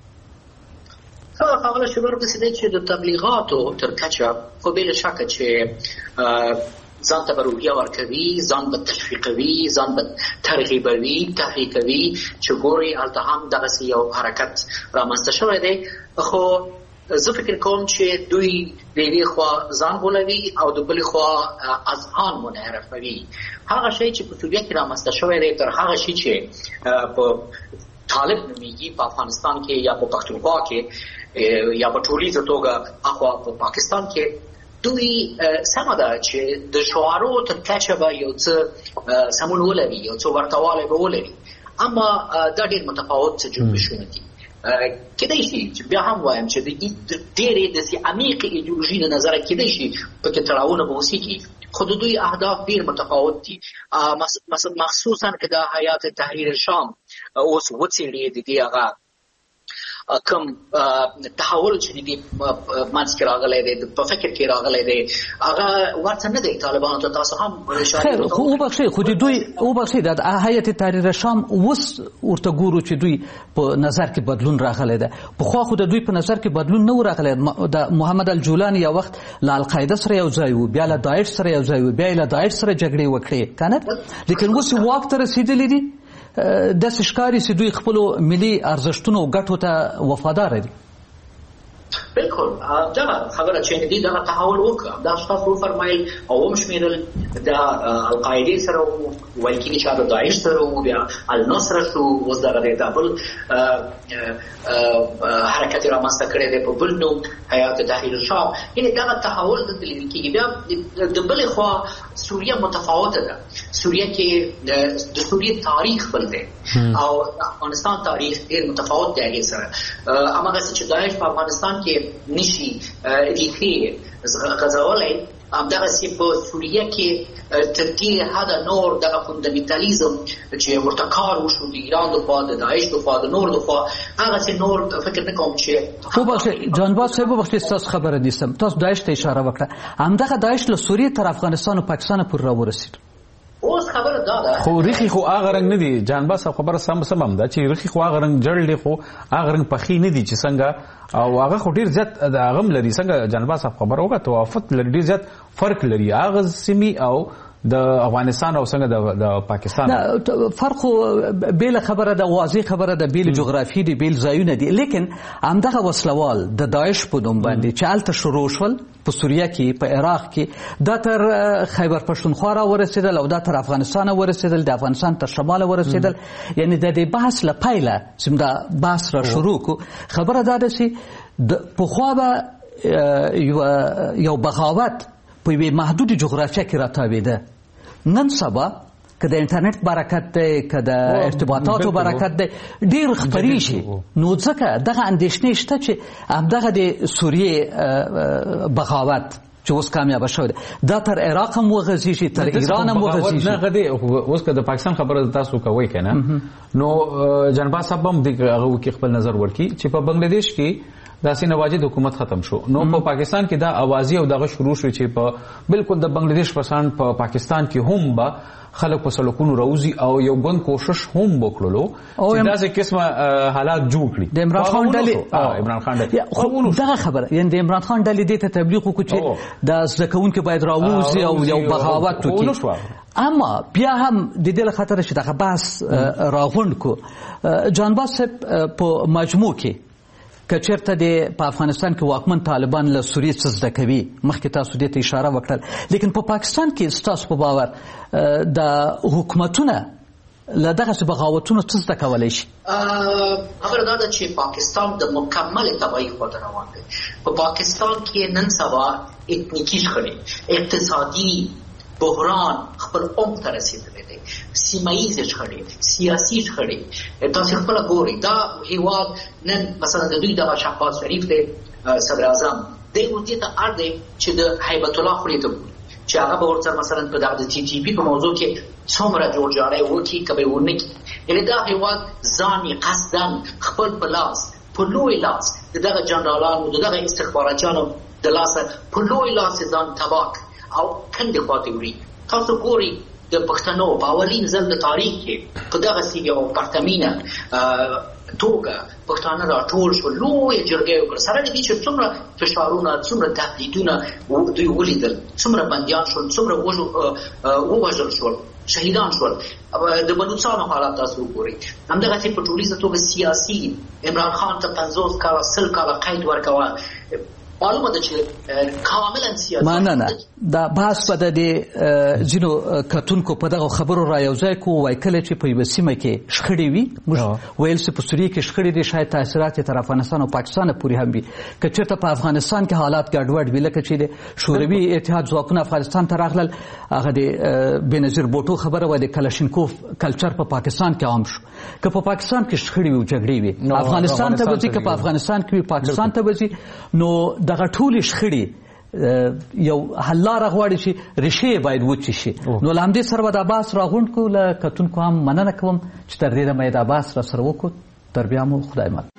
خبره شروع بسیده چې د تبلیغاتو تر کچه خو بلا شکه چې ځان ته روحیه ورکوي ځان به تشویقوي ځان به ترغیبوي تحریکوي چې ګوري هلته هم دغسې یو حرکت رامنځته شوی دی خو زه فکر کوم چې دوی د یوې خوا ځان غولوي او د بلې خوا اذهان منحرفوي هغه شی چې په سوریه کې رامنځته شوی دی تر هغه شي چې په طالب نومیږي په افغانستان کې یا په پښتونخوا کې یا په ټولیزه توګه اخوا په پاکستان کې دوی سمه ده چې د شعارو تر کچه به یو څه سمون ولري یو څه ورتهوالی به ولري اما دا ډېر متفاوت جنبشونه دي کېدای شي چې بیا هم وایم چې د ډېرې داسې عمیقې ایډیولوژي له نظره کېدای شي پکې تړاوونه به وسیږي خو د دوی اهداف ډېر متفاوت دي مخصوصا که د حیات تحریر شام اوس وڅېړي د دې هغه کم تحول چې دی منځ کې راغلی دی په فکر کې راغلی دی هغه ورته نه دی طالبانو ته تاسو هم خیر خو وبخښئ خو دوی وبخښئ د هیئت تحریر شام اوس ورته ګورو چې دوی په نظر کې بدلون راغلی دی پخوا خو د دوی په نظر کې بدلون نه و راغلی د محمد الجولاني یو وخت له القاعده سره یو ځای و بیا له داعش سره یو ځای و بیا له داعش سره جګړې وکړې کنه لیکن اوس واک ته رسېدلی دي داسې ښکاري چې دوی خپلو ملي ارزښتونو او ګټو ته وفادار دي بالکل دغه خبره چې دی دغه تحول وکړه دا تاسو وفرمایل او ومشمیرل د القاعده سره ویل کېږي چې د داعش سره بیا النصر شو اوس دغه د بل حرکت رامنځته کړی دی په بل نوم حیات تحریر شام یعنې دغه تحول دلته لیدل کېږي بیا د بلې خوا سوریه متفاوته ده سوریه کې د سوریې تاریخ بل دی او افغانستان تاریخ ډېر متفاوت دی هغې سره هماغسې چې داعش په افغانستان کې نشي ریښې غځولی همدغسې په سوریه کې تر دې حده نور دغه فوندامنټالیزم چې ورته کار وشو د ایران لخوا د داعش لخوا د نور لخوا هغسې نور فکر نه کوم چې وبخښئ جانباز صاحب وبخښئ ستاسو خبره نیسم تاسو داعش ته اشاره وکړه همدغه داعش له سوریې تر افغانستان او پاکستان پورې راورسېد اوس خبره دا ده خو ریخي خو هغه رنګ نه دي جانباز صاحب خبره سم سم هم ده چې ریخي خو هغه رنګ جړ دی خو هغه رنګ پخې نه دي چې څنګه او هغه خو ډېر زیات د هغه هم لري څنګه جانباز صاحب خبره وکړه توافت لري ډېر زیات فرق لري هغه سیمې او د افغانستان او څنګه د پاکستان فرق بیل خبره د واضح خبره د بیل جغرافي دی بیل ځایونه دي لیکن همدغه وسلوال د داعش په نوم باندې چې هلته شروع شول په سوریه کې په عراق کې دا تر خیبر پښتونخوا را ورسېدل او دا تر افغانستان ورسېدل د افغانستان تر شمال ورسېدل یعنی د دې بحث له پیله چې دا بحث را شروع کو خبره دا ده چې پخوا به یو بغاوت په یوې محدود جغرافیه کې راتاوېده نن سبا که د انټرنیټ برکت دی که د ارتباطاتو برکت دی ډېر خپریږي نو ځکه دغه اندېښنې شته چې همدغه د سوریې بغاوت چې اوس کامیابه شوی دی دا تر عراق هم وغځېږي تر ایران هم وغځېږي نه غدي اوس که د پاکستان خبره تاسو کوئ که نه نو جانباز صاحب هم هغه کې خپل نظر ورکړي چې په بنګلادیش کې داسې نواجد حکومت ختم شو نو په پاکستان کې دا اوازي او دغه شروع شو چې په بالکل د بنگلاديش پسان په پاکستان کې هم به خلک په سلوکونو راوځي او یو ګوند کوشش هم وکړلو چې داسې قسمه حالات جوړ کړي د عمران خان ډلې عمران خان ډلې دغه خبره یعنی د عمران خان ډلې دې ته تبلیغ وکړو چې د زده کوونکو باید راوځي او یو بغاوت وکړي اما بیا هم د دې له خاطره چې دغه بحث راغونډ کو جانباز صاحب په مجموع کې که چېرته د په افغانستان کې واکمن طالبان له سوریې څه زده کوي مخکې تاسو دې ته اشاره وکړل لیکن په پاکستان کې ستاسو په باور د حکومتونه له دغسې بغاوتونو څه زده کولی شي خبره دا ده چې پاکستان د مکمل تباهي خواته روان دی په پاکستان کې نن سبا اتنیکي شخړې اقتصادي بحران خپل عمق ته رسېدلی دی سیمهیزې شخړې سیاسي شخړې تاسو خپله ګورئ دا هېواد نن مثلا د دوی دغه شهباز شریف دی صدر اعظم دی اوس دې ته اړ دی چې د هیبت الله خولې ته وګوري چې هغه به ورسره مثلا په دغه د ټي ټي پي په موضوع کې څومره جوړجاړی وکړي که به یې ونه کړي یعنې دا هېواد ځان یې قصدن خپل په لاس په لوی لاس د دغه جنرالانو د دغه استخباراتیانو د لاسه په لوی لاس یې ځان تباه او کندې خواته وړي تاسو ګورئ د پښتنو په اولین ځل د تاریخ کې په دغسې یو پرتمینه توګه پښتانه راټول شول لویه جرګه یې وکړه سره له دې چې څومره فشارونه څومره تهدیدونه دوی ولیدل څومره بندیان شول څومره ووژل شول شهیدان شول د بلوڅانو حالات تاسو وګورئ همدغسې په ټولیزه توګه سیاسي عمران خان ته پنځوس کاله سل کاله قید ورکوه معلومه ده چې کاملا سیاسي مننه دا بحث به د ځینو کتونکو په دغه خبرو را یوځای کو وای کله چې په یوه سیمه کې شخړې وي موږ ویل چې په سوریې کې شخړې دي شاید تاثیرات یې تر افغانستان او پاکستان پورې هم وي که چېرته په افغانستان کې حالات ګډوډ وي لکه چې د شوروي اتحاد ځواکونه افغانستان ته راغلل هغه د بېنظیر بوټو خبره وه د کلشینکوف کلچر په پاکستان کې عام شو که په پاکستان کې شخړې وي او جګړې وي افغانستان ته به ځي که په افغانستان کې وي پاکستان ته به ځي نو دغه ټولې شخړې یو حل لاره غواړي چې ریښې باید وچې شي نو له همدې سره به دا بحث راغونډ کړو له کتونکو هم مننه کوم چې تر دې دمه یې دا بحث را سره وکړو تر بیا مو خدای مل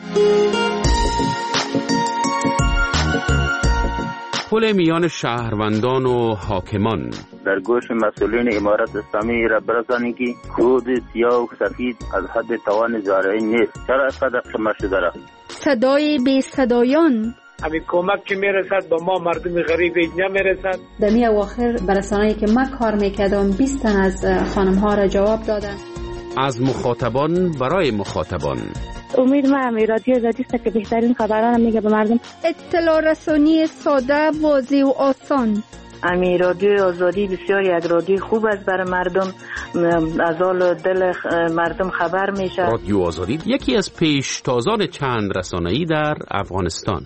پل میان شهروندان و حاکمان در گوش مسئولین امارت اسلامی را برسانید که خود سیاه و سفید از حد توان زارعین نیست چرا اینقدر کم شده رفت صدای بی صدایان همین کمک که میرسد با ما مردم غریب نمیرسد. در می اواخر برسانه‌ای که من کار میکردم بیست تن از خانم ها را جواب دادن. از مخاطبان برای مخاطبان امید ما هم رادیو آزادی است که بهترین خبران میگه به مردم. اطلاع رسانی ساده، واضح و آسان. امی رادیو آزادی بسیاری از رادیو خوب است برای مردم، از حال دل مردم خبر میشه. رادیو آزادی یکی از پیشتازان چند رسانه‌ای در افغانستان.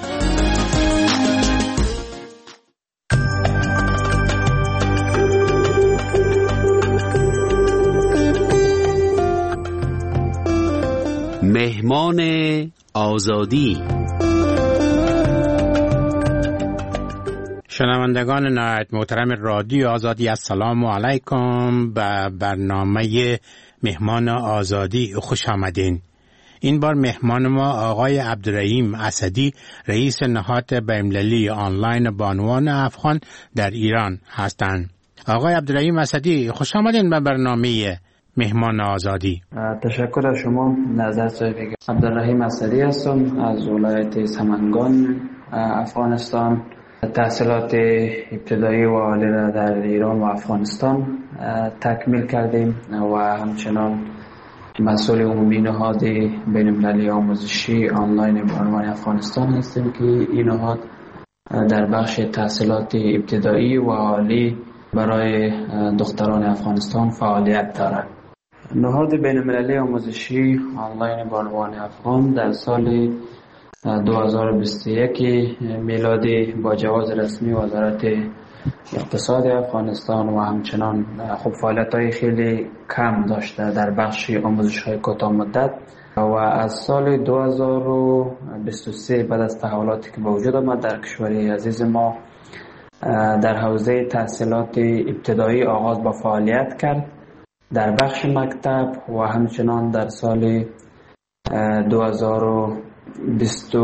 مهمان آزادی شنوندگان نهایت محترم رادیو آزادی، السلام علیکم. به برنامه مهمان آزادی خوش آمدین. این بار مهمان ما آقای عبدالرحیم اسدی، رئیس نهاد بین‌المللی آنلاین بانوان افغان در ایران هستند. آقای عبدالرحیم اسدی، خوش آمدین به برنامه مهمان آزادی. تشکر از شما. نظر صاحب عبدالرحیم اسدی هستم از ولایت سمنگان افغانستان. تحصیلات ابتدایی و عالی را در ایران و افغانستان تکمیل کردیم و همچنان مسئول عمومی نهاد بین‌المللی آموزشی آنلاین بانوان افغانستان هستیم که این نهاد در بخش تحصیلات ابتدایی و عالی برای دختران افغانستان فعالیت دارد. نهاد بین‌المللی آموزشی آنلاین بانوان افغان در سال دو هزار و بیست و یک میلادی با جواز رسمی وزارت اقتصاد افغانستان و همچنان خب فعالیت‌های خیلی کم داشته در بخش آموزش‌های کوتاه مدت و از سال دو هزار و بیست و سه بعد از تحولاتی که به وجود آمد در کشور عزیز ما در حوزه تحصیلات ابتدایی آغاز با فعالیت کرد در بخش مکتب و همچنان در سال دو هزار و بیست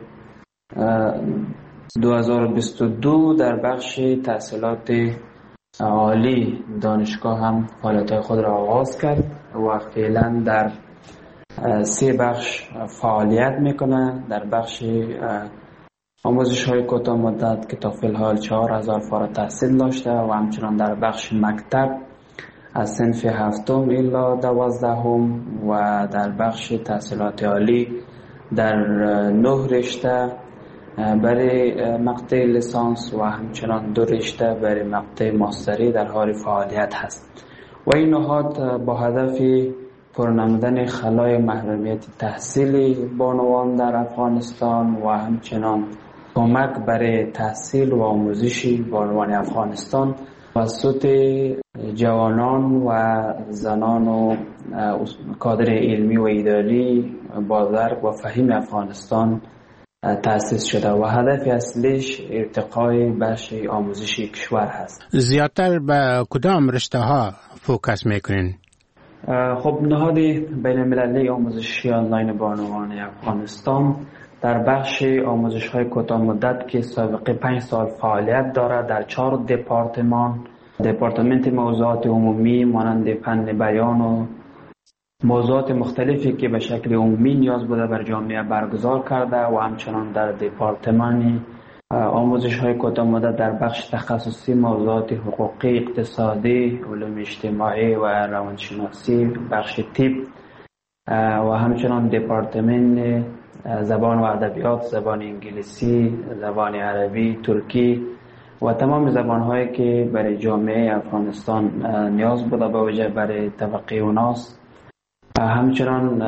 و دو در بخش تحصیلات عالی دانشگاه هم فعالیت‌های خود را آغاز کرد و فعلا در سه بخش فعالیت میکنه. در بخش آموزش‌های کوتاه مدت که تا فی‌الحال چهار هزار فارغ تحصیل داشته و همچنان در بخش مکتب از صنف هفتم الی دوازدهم و در بخش تحصیلات عالی در نه رشته برای مقطع لیسانس و همچنان دو رشته برای مقطع ماستری در حال فعالیت هست و این نهاد با هدف پرنمودن خلای محرومیت تحصیلی بانوان در افغانستان و همچنان کمک برای تحصیل و آموزش بانوان افغانستان توسط جوانان و زنان و کادر علمی و اداری با درک و فهم افغانستان تأسیس شده و هدف اصلیش ارتقای بخش آموزشی کشور هست. زیادتر به کدام رشته ها فوکس میکنین؟ خب نهاد بین‌المللی آموزشی آنلاین بانوان افغانستان در بخش آموزش های کوتاه مدت که سابقه پنج سال فعالیت دارد در چهار دپارتمان دپارتمنت موضوعات عمومی مانند فن بیان و موضوعات مختلفی که به شکل عمومی نیاز بوده بر جامعه برگزار کرده و همچنان در دپارتمان آموزش های کوتاه مدت در بخش تخصصی موضوعات حقوقی، اقتصادی، علوم اجتماعی و روانشناسی، بخش طب و همچنان دپارتمان زبان و ادبیات، زبان انگلیسی، زبان عربی، ترکی و تمام زبان‌هایی که برای جامعه افغانستان نیاز بوده به وجه برای طبقه اوناس. همچنان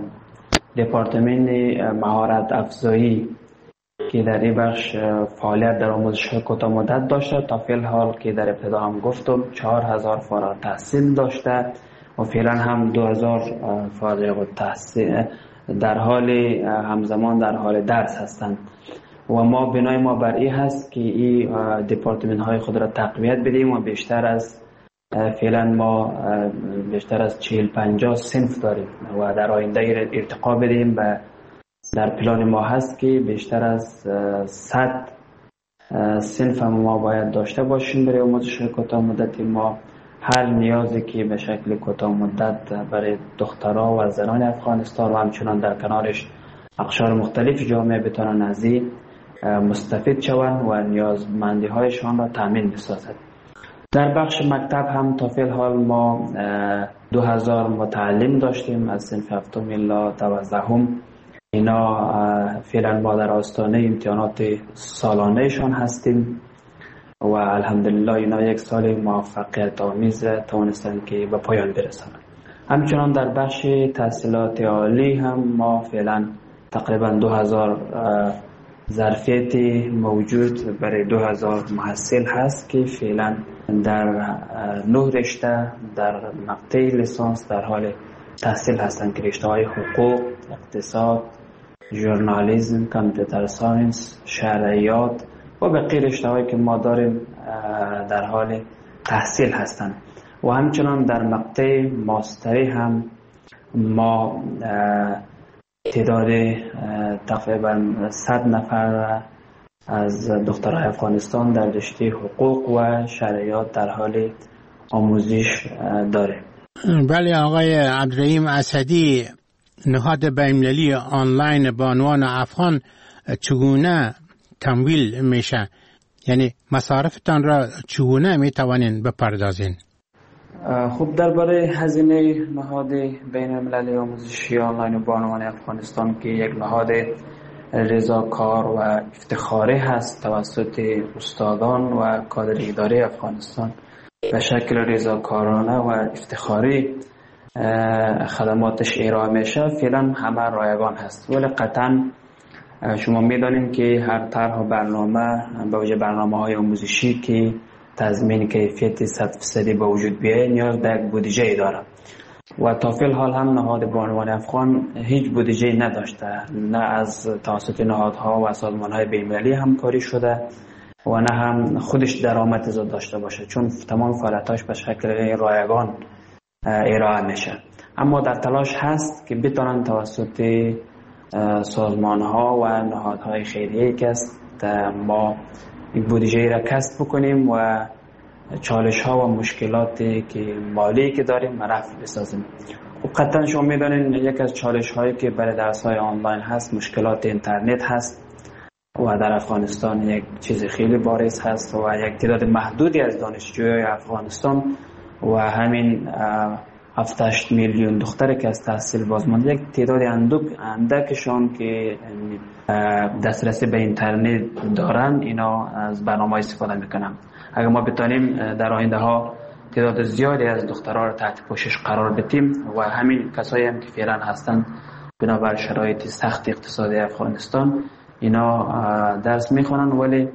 دپارتمان مهارت افزایی که در این بخش فعالیت در آموزش‌های کوتاه مدت داشته تا فعل حال که در ابتدا هم گفتم چهار هزار فارغ تحصیل داشته و فعلا هم دو هزار فارغ التحصیل در حال همزمان در حال درس هستند و ما بنای ما بر این هست که این دپارتمان های خود را تقویت بدیم و بیشتر از فعلا ما بیشتر از چهل پنجاه صنف داریم و در آینده ارتقا بدیم و در پلان ما هست که بیشتر از صد صنف ما باید داشته باشیم برای آموزش کوتاه مدت. ما هر نیازی که به شکل کوتاه مدت برای دخترها و زنان افغانستان و همچنان در کنارش اقشار مختلف جامعه بتوانند از این مستفید شوند و نیازمندی هایشان را تامین بسازد. در بخش مکتب هم تا فعل حال ما دو هزار متعلم داشتیم از صنف هفتم الی دوازدهم. اینا فعلا ما در آستانه امتحانات سالانهشان هستیم و الحمدلله اینا یک سال موفقیت آمیز توانستند که به پایان برسانند. همچنان در بخش تحصیلات عالی هم ما فعلا تقریبا دو هزار ظرفیت موجود برای دو هزار محصل هست که فعلا در نه رشته در مقطع لیسانس در حال تحصیل هستند که رشته های حقوق، اقتصاد، ژورنالیسم، کامپیوتر ساینس، شرعیات و بقیه رشته‌هایی که ما داریم در حال تحصیل هستند. و همچنان در مقطع ماستری هم ما تعداد تقریبا صد نفر از دخترای افغانستان در رشته حقوق و شرعیات در حال آموزش داره. بله آقای عبدالرحیم اسدی، نهاد بین‌المللی آنلاین بانوان افغان چگونه تمویل میشه؟ یعنی مصارفتان را چگونه میتوانین بپردازین؟ خب درباره هزینه نهاد بین‌المللی آموزشی آنلاین بانوان افغانستان که یک نهاد رضاکار و افتخاری هست توسط استادان و کادر اداره افغانستان، به شکل رضاکارانه و افتخاری خدماتش ارائه میشه، فعلا همه رایگان هست. ولی قطعا شما میدانید که هر طرح و برنامه به وجه برنامه های آموزشی که تضمین کیفیت صد درصدی به وجود بیاید نیاز به یک بودجه داره و تا فی الحال هم نهاد بانوان افغان هیچ بودجه نداشته، نه از توسط نهادها و سازمانهای بین‌المللی همکاری شده و نه هم خودش درآمد داشته باشه، چون تمام فعالیتاش به شکل رایگان ارائه میشه. اما در تلاش هست که بتونن توسط سازمانها و نهادهای خیریه که است ما این بودجه را کسب بکنیم و چالش ها و مشکلاتی که مالی که داریم رفع بسازیم. خب قطعا شما میدونین یک از چالش هایی که برای درس های آنلاین هست مشکلات اینترنت هست و در افغانستان یک چیز خیلی بارز هست و یک تعداد محدودی از دانشجوی افغانستان و همین هفت هشت میلیون دختری که از تحصیل بازمانده یک تعداد اندکشان که دسترسی به اینترنت دارن اینا از برنامه استفاده میکنن. اگر ما بتانیم در آینده ها تعداد زیادی از دخترها را تحت پوشش قرار بدیم و همین کسایی هم که فعلا هستن بنابر شرایط سخت اقتصادی افغانستان اینا درس میخونن ولی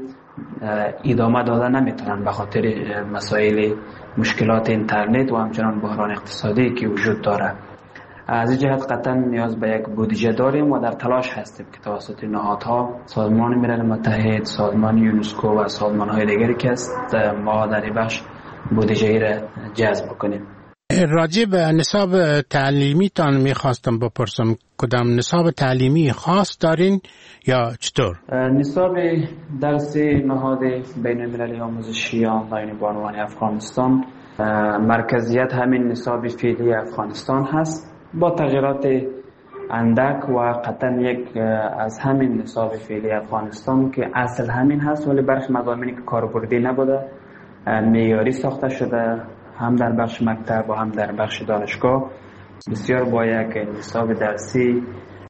ادامه داده نمیتونن به خاطر مسائل مشکلات اینترنت و همچنان بحران اقتصادی که وجود داره. از این جهت قطعا نیاز به یک بودجه داریم و در تلاش هستیم که توسط نهادها، سازمان ملل متحد، سازمان یونسکو و سازمان‌های دیگری که است ما در این بخش بودجه را جذب کنیم. راجع به نصاب تعلیمی تان میخواستم بپرسم، کدام نصاب تعلیمی خاص دارین یا چطور؟ نصاب درس نهاد بین‌المللی آموزشی آنلاین بانوان افغانستان مرکزیت همین نصاب فعلی افغانستان هست با تغییرات اندک و قطعا یک از همین نصاب فعلی افغانستان که اصل همین هست ولی برخی مضامینی که کاربردی نبوده معیاری ساخته شده هم در بخش مکتب و هم در بخش دانشگاه بسیار با یک نصاب درسی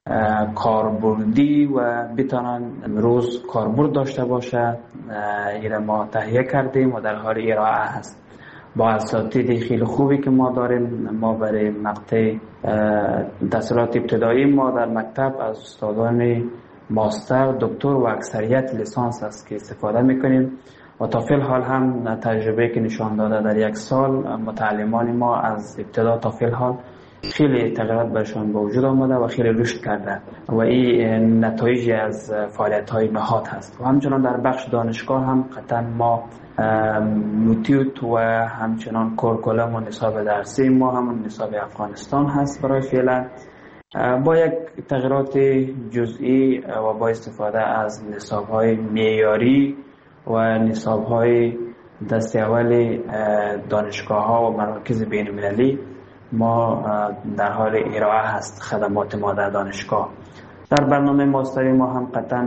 کاربردی و بتانن امروز کاربرد داشته باشه ایره ما تهیه کردیم و در حال ارائه هست با اساتید خیلی خوبی که ما داریم. ما برای مقطع تحصیلات ابتدایی ما در مکتب از استادان ماستر، دکتر و اکثریت لیسانس است که استفاده میکنیم و تا فی الحال هم تجربه که نشان داده در یک سال متعلمان ما از ابتدا تا فی الحال خیلی تغییرات برشان به وجود آمده و خیلی رشد کرده و این نتایج از فعالیت‌های نهاد هست. و همچنان در بخش دانشگاه هم قطعا ما موتیوت و همچنان کورکولم و نصاب درسی ما همون نصاب افغانستان هست برای فعلا با یک تغییرات جزئی و با استفاده از نصاب‌های معیاری و نصاب‌های دسته اول دانشگاه‌ها و مراکز بین‌المللی ما در حال ارائه هست خدمات ما در دانشگاه. در برنامه ماستری ما هم قطعا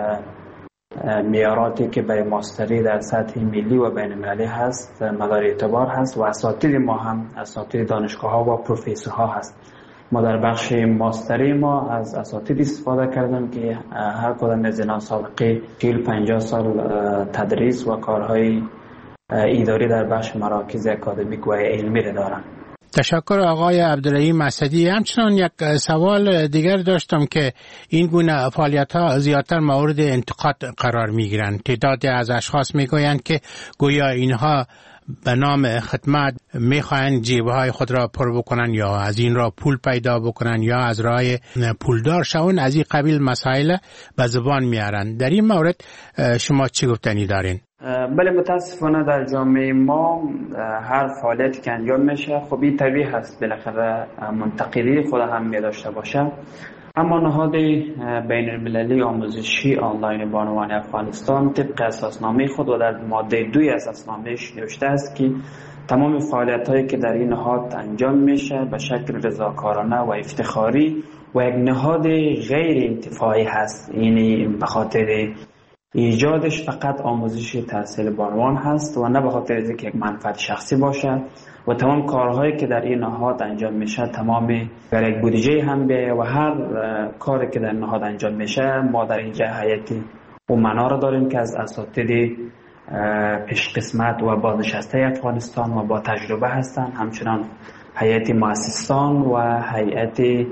معیاراتی که برای ماستری در سطح ملی و بین‌المللی هست مدار اعتبار هست و اساتید ما هم اساتید دانشگاه‌ها و پروفسورها هست. ما در بخش ماستری ما از اساتید استفاده کردیم که هر کدام از اینا سابقه چهل پنجاه سال تدریس و کارهای اداری در بخش مراکز اکادمیک و علمی را دارند. تشکر آقای عبدالرحیم اسدی. همچنان یک سوال دیگر داشتم که این گونه فعالیت ها زیادتر مورد انتقاد قرار می گیرند. تعدادی از اشخاص می گویند که گویا اینها به نام خدمت میخواین جیبه های خود را پر بکنن یا از این را پول پیدا بکنن یا از راه پولدار شون، از این قبیل مسائل به زبان میارن. در این مورد شما چی گفتنی دارین؟ بله، متاسفانه در جامعه ما هر فعالیتی که انجام میشه خب این طبیعی هست بالاخره منتقدی خود هم می داشته باشه. اما نهاد بین المللی آموزشی آنلاین بانوان افغانستان طبق اساسنامه خود و در ماده دوی اساسنامهش نوشته است که تمام فعالیت هایی که در این نهاد انجام میشه به شکل رضاکارانه و افتخاری و یک نهاد غیر انتفاعی هست. یعنی به خاطر ایجادش فقط آموزش تحصیل بانوان هست و نه به خاطر اینکه یک منفعت شخصی باشه. و تمام کارهایی که در این نهاد انجام میشه تمام در یک بودجه هم بیه و هر کاری که در نهاد انجام میشه ما در اینجا هیئت امنا را داریم که از اساتید پیش قسمت و بازنشسته افغانستان و با تجربه هستند. همچنان هیئت مؤسسان و هیئت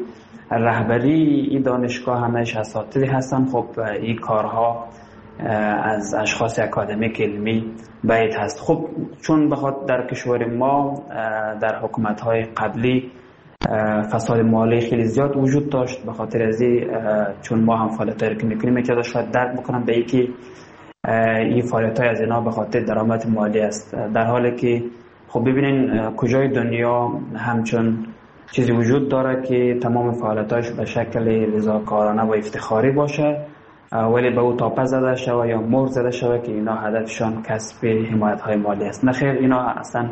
رهبری این دانشگاه همش اساتید هستند. خب این کارها از اشخاص اکادمیک علمی باید هست. خب چون بخاطر در کشور ما در حکومت‌های قبلی فساد مالی خیلی زیاد وجود داشت، به خاطر از چون ما هم فعالیتایی که میکنیم میتونه شاید درک بکنم به اینکه این فعالیت‌های از اینا به خاطر درآمد مالی است، در حالی که خب ببینین کجای دنیا همچون چیزی وجود داره که تمام فعالیتاش به شکل رضاکارانه و افتخاری باشه ولی به او تاپه زده شوه یا مهر زده شوه که اینا هدفشان کسب حمایت های مالی است. نه خیر، اینا اصلا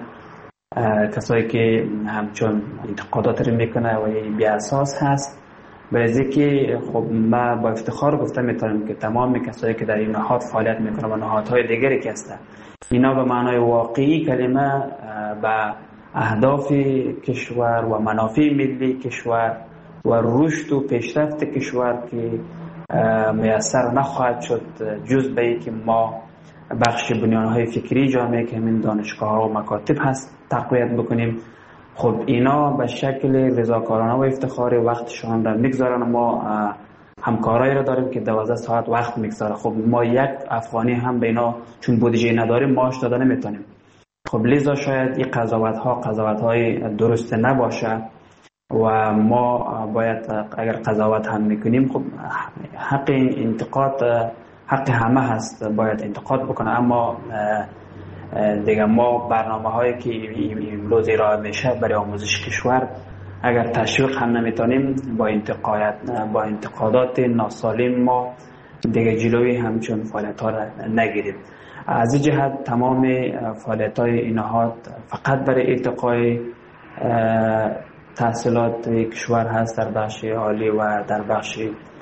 کسایی که همچون انتقادات رو میکنه و بی اساس هست. برای که خب ما با افتخار گفته میتونم که تمام کسایی که در این نهاد فعالیت میکنه و نهادهای دیگری که هستن اینا به معنای واقعی کلمه به اهداف کشور و منافع ملی کشور و رشد و پیشرفت کشور که میسر نخواهد شد جز به اینکه ما بخش بنیانهای فکری جامعه که همین دانشگاه ها و مکاتب هست تقویت بکنیم. خب اینا به شکل رضاکارانه و افتخاری وقتشان را میگذارن. ما همکارایی را داریم که دوازده ساعت وقت میگذاره. خب ما یک افغانی هم به اینا چون بودجه نداریم معاش داده نمیتونیم. خب لذا شاید این قضاوت ها قضاوت های درست نباشه و ما باید اگر قضاوت هم میکنیم خب حق انتقاد حق همه هست، باید انتقاد بکنه. اما دیگه ما برنامه هایی که امروز ارائه میشه برای آموزش کشور اگر تشویق هم نمیتونیم با انتقادات با انتقادات ناسالم ما دیگه جلوی همچون فعالیت ها را نگیریم. از این جهت تمام فعالیت های این نهاد فقط برای ارتقای تحصیلات کشور هست در بخش عالی و در بخش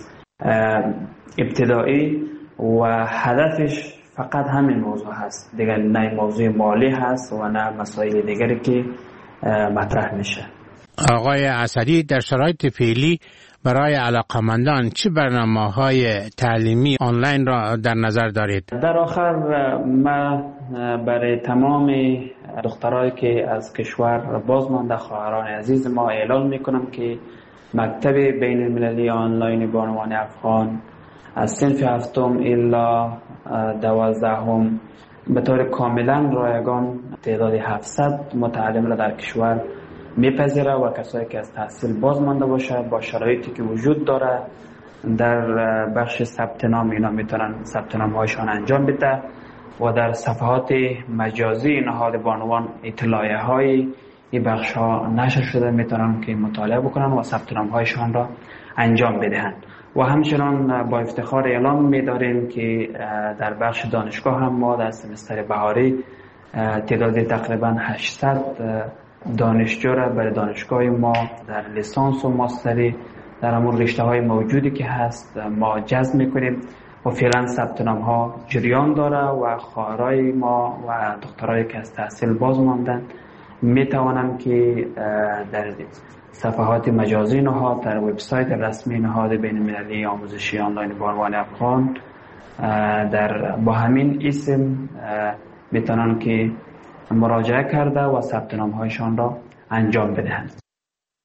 ابتدایی و هدفش فقط همین موضوع هست دیگه، نه موضوع مالی هست و نه مسائل دیگری که مطرح میشه. آقای اسدی، در شرایط فعلی برای علاقمندان چه برنامه‌های تعلیمی آنلاین را در نظر دارید؟ در آخر ما برای تمام دخترایی که از کشور بازمانده خواهران عزیز ما اعلام میکنم که مکتب بین المللی آنلاین بانوان افغان از صنف هفتم الا دوازدهم به طور کاملا رایگان تعداد هفتصد متعلم را در کشور میپذیره و کسایی که از تحصیل بازمانده باشه با شرایطی که وجود داره در بخش ثبت نام اینا میتونن ثبت نام هایشان انجام بده و در صفحات مجازی نهاد بانوان اطلاعیه های این بخش ها نشر شده میتونن که مطالعه بکنن و ثبت نام هایشان را انجام بدهند. و همچنان با افتخار اعلام می‌داریم که در بخش دانشگاه هم ما در سمستر بهاری تعداد تقریبا هشتصد دانشجو را برای دانشگاه ما در لیسانس و ماستری در همون رشته‌های موجودی که هست ما جذب می‌کنیم و فعلا ثبت نام‌ها جریان داره و خواهرای ما و دخترایی که از تحصیل باز ماندن می‌توانند که در صفحات مجازی نهاد در وبسایت رسمی نهاد بین المللی آموزشی آنلاین بانوان افغان در با همین اسم میتونن که مراجعه کرده و ثبت نام هایشان را انجام بدهند.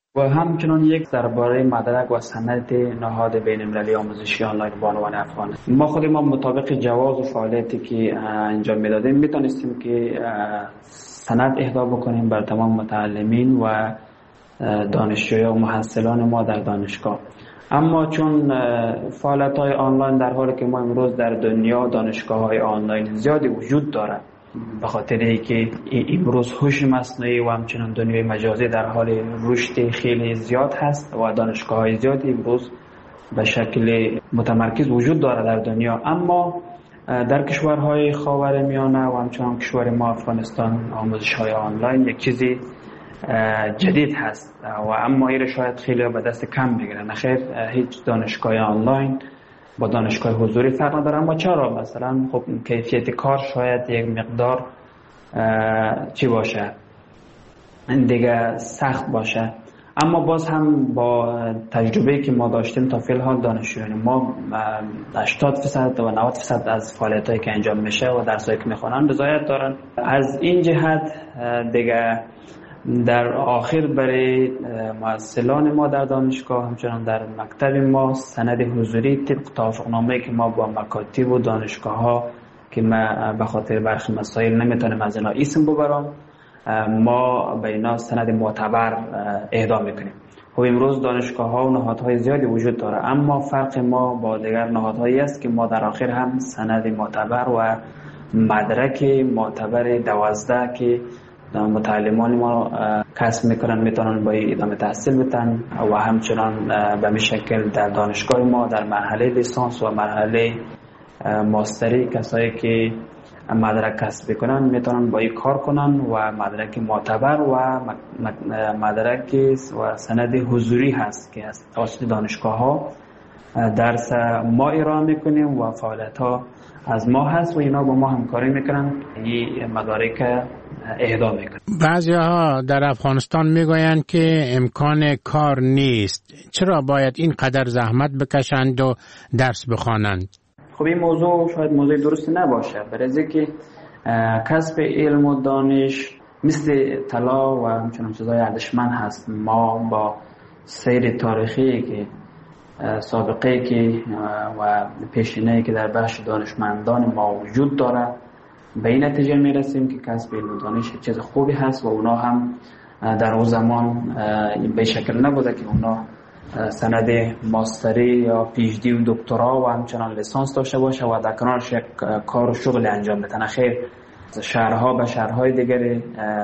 و همچنان یک درباره مدرک و سند نهاد بین المللی آموزشی آنلاین بانوان افغان. ما خود ما مطابق جواز و فعالیتی که انجام میدادیم میتونستیم که سند اهدا بکنیم بر تمام متعلمین و دانشجویان و محصلان ما در دانشگاه. اما چون فعالیت‌های آنلاین در حالی که ما امروز در دنیا دانشگاه‌های آنلاین زیادی وجود دارد، به خاطر اینکه امروز هوش مصنوعی و همچنان دنیای مجازی در حال رشد خیلی زیاد هست و دانشگاه‌های زیادی امروز به شکل متمرکز وجود دارد در دنیا، اما در کشورهای خاورمیانه و همچنان کشور ما افغانستان آموزش‌های آنلاین یک چیزی جدید هست و اما این شاید خیلی به دست کم بگیرن. نخیر، هیچ دانشگاه آنلاین با دانشگاه حضوری فرق نداره، اما چرا؟ مثلا خب کیفیت کار شاید یک مقدار چی باشه، این دیگه سخت باشه، اما باز هم با تجربه که ما داشتیم تا فعل حال دانشجویان ما هشتاد درصد و نود درصد از فعالیتایی که انجام میشه و درسایی که میخوانن رضایت دارن. از این جهت دیگه در آخر برای محصلان ما در دانشگاه همچنان در مکتب ما سند حضوری طبق توافقنامه‌ای که ما با مکاتب و دانشگاه ها که ما به خاطر برخی مسائل نمیتونیم از اینا اسم ببرم، ما به اینا سند معتبر اهدا میکنیم. خب امروز دانشگاه ها و نهادهای زیادی وجود داره، اما فرق ما با دیگر نهادهایی است که ما در آخر هم سند معتبر و مدرک معتبر دوازده که متعلمان ما کسب میکنن میتونن با ادامه تحصیل بتن و همچنان به می شکل در دانشگاه ما در مرحله لیسانس و مرحله ماستری کسایی که مدرک کسب بکنن میتونن با این کار کنن و مدرک معتبر و مدرک و سند حضوری هست که از توسط دانشگاه ها درس ما ارائه میکنیم و فعالیت ها از ما هست و اینا با ما همکاری میکنن، این مدارک اهدا میکنن. بعضی ها در افغانستان میگویند که امکان کار نیست، چرا باید این قدر زحمت بکشند و درس بخوانند؟ خب این موضوع شاید موضوع درستی نباشه، برای که کسب علم و دانش مثل طلا و همچنان چیزای ارزشمند هست. ما با سیر تاریخی که سابقه که و پیشینه‌ای که در بخش دانشمندان ما وجود داره به این نتیجه میرسیم که کسب علم و دانش چیز خوبی هست و اونا هم در اون زمان به شکل نبوده که اونا سند ماستری یا پی اچ دی و دکترا و همچنان لیسانس داشته باشه و در کنارش یک کار و شغل انجام بده. خیر، شهرها به شهرهای دیگری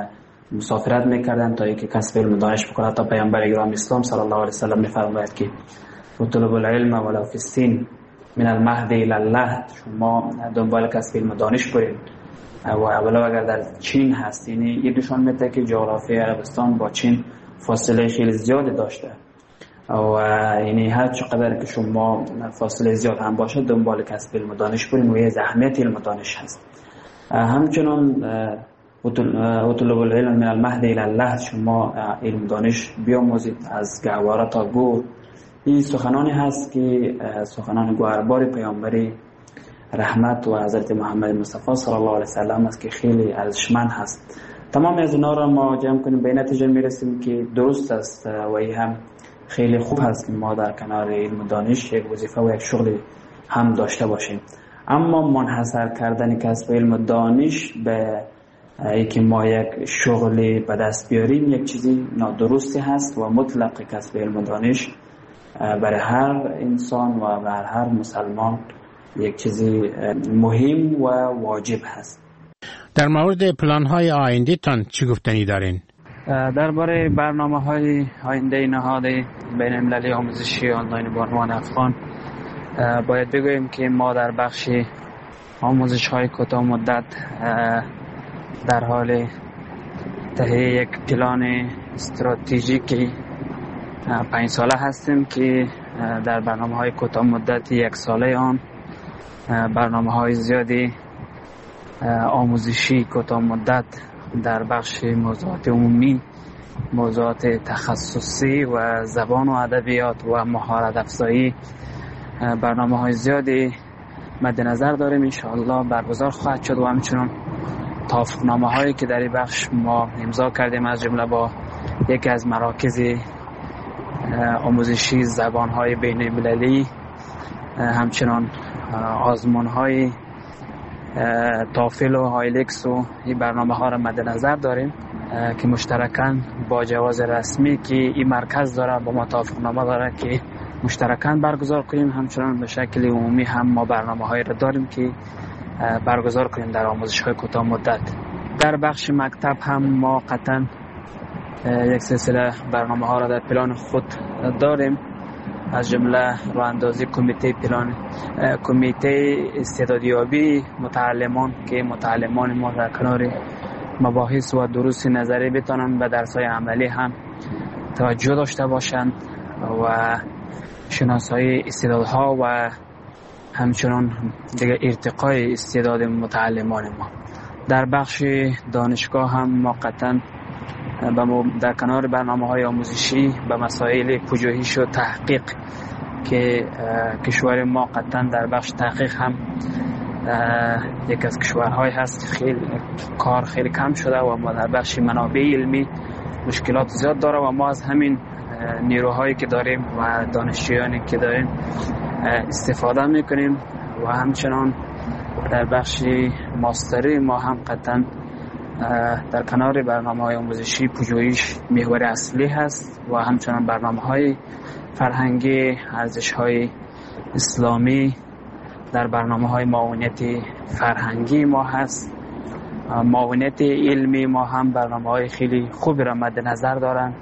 مسافرت میکردن تا اینکه کسب علم و دانش بکنه. تا پیامبر گرامی اسلام صلی الله علیه و سلم میفرماید که اطلبوا العلم ولو فی الصین من المهد الی اللحد، شما دنبال کسب علم و دانش برید و اولا اگر در چین هست. یعنی این نشان میده که جغرافی عربستان با چین فاصله خیلی زیادی داشته و یعنی هر چقدر که شما فاصله زیاد هم باشه دنبال کسب علم و دانش برید و یه اهمیت علم و دانش هست. همچنان اطلبوا العلم من المهد الی اللحد، شما علم و دانش بیاموزید از گهواره تا گور. این سخنانی هست که سخنان گوهربار پیامبر رحمت و حضرت محمد مصطفی صلی الله علیه و سلم است که خیلی ارزشمند هست. تمام از اینا را ما جمع کنیم به نتیجه میرسیم که درست است و این هم خیلی خوب هست که ما در کنار علم و دانش یک وظیفه و یک شغل هم داشته باشیم. اما منحصر کردن کسب علم و دانش به اینکه ما یک شغل به دست بیاریم یک چیزی نادرستی هست و مطلق کسب علم و دانش برای هر انسان و برای هر مسلمان یک چیزی مهم و واجب هست. در مورد پلان های آینده تان چی گفتنی دارین؟ درباره برنامه های آینده نهاد بین المللی آموزشی آنلاین بانوان افغان باید بگوییم که ما در بخش آموزش های کوتاه مدت در حال تهیه یک پلان استراتژیکی پنج ساله هستیم که در برنامه های کوتاه مدت یک ساله آن برنامه های زیادی آموزشی کوتاه مدت در بخش موضوعات عمومی، موضوعات تخصصی و زبان و ادبیات و مهارت افزایی برنامه های زیادی مد نظر داریم. ان شاء الله برگزار خواهد شد و همچنین توافقنامه هایی که در این بخش ما امضا کردیم از جمله با یکی از مراکز آموزشی زبان‌های بین‌المللی، همچنان آزمون‌های تافل و هایلکس و این برنامه‌ها را مد نظر داریم که مشترکاً با جواز رسمی که این مرکز داره با ما توافقنامه داره که مشترکاً برگزار کنیم. همچنان به شکل عمومی هم ما برنامه‌هایی را داریم که برگزار کنیم در آموزش‌های کوتاه مدت. در بخش مکتب هم ما قطعاً یک سلسله برنامه‌ها را در پلان خود داریم، از جمله راه اندازی کمیته پلان کمیته استعدادیابی متعلمان که متعلمان ما در کنار مباحث و دروس نظری بتونن به درس‌های عملی هم توجه داشته باشند و شناسایی استعدادها و همچنان دیگه ارتقای استعداد متعلمان ما. در بخش دانشگاه هم ما قطعاً در کنار برنامه‌های آموزشی به مسائل پژوهش و تحقیق که کشور ما قطعاً در بخش تحقیق هم یک از کشورهای هست خیلی کار خیلی کم شده و ما در بخش منابع علمی مشکلات زیاد داره و ما از همین نیروهایی که داریم و دانشجویانی که داریم استفاده میکنیم و همچنان در بخش ماستری ما هم قطعاً در کنار برنامه‌های آموزشی پژوهش محور اصلی هست و همچنان برنامه‌های فرهنگی، ارزش‌های اسلامی در برنامه‌های معاونت فرهنگی ما هست. معاونت علمی ما هم برنامه‌های خیلی خوبی را مد نظر دارند.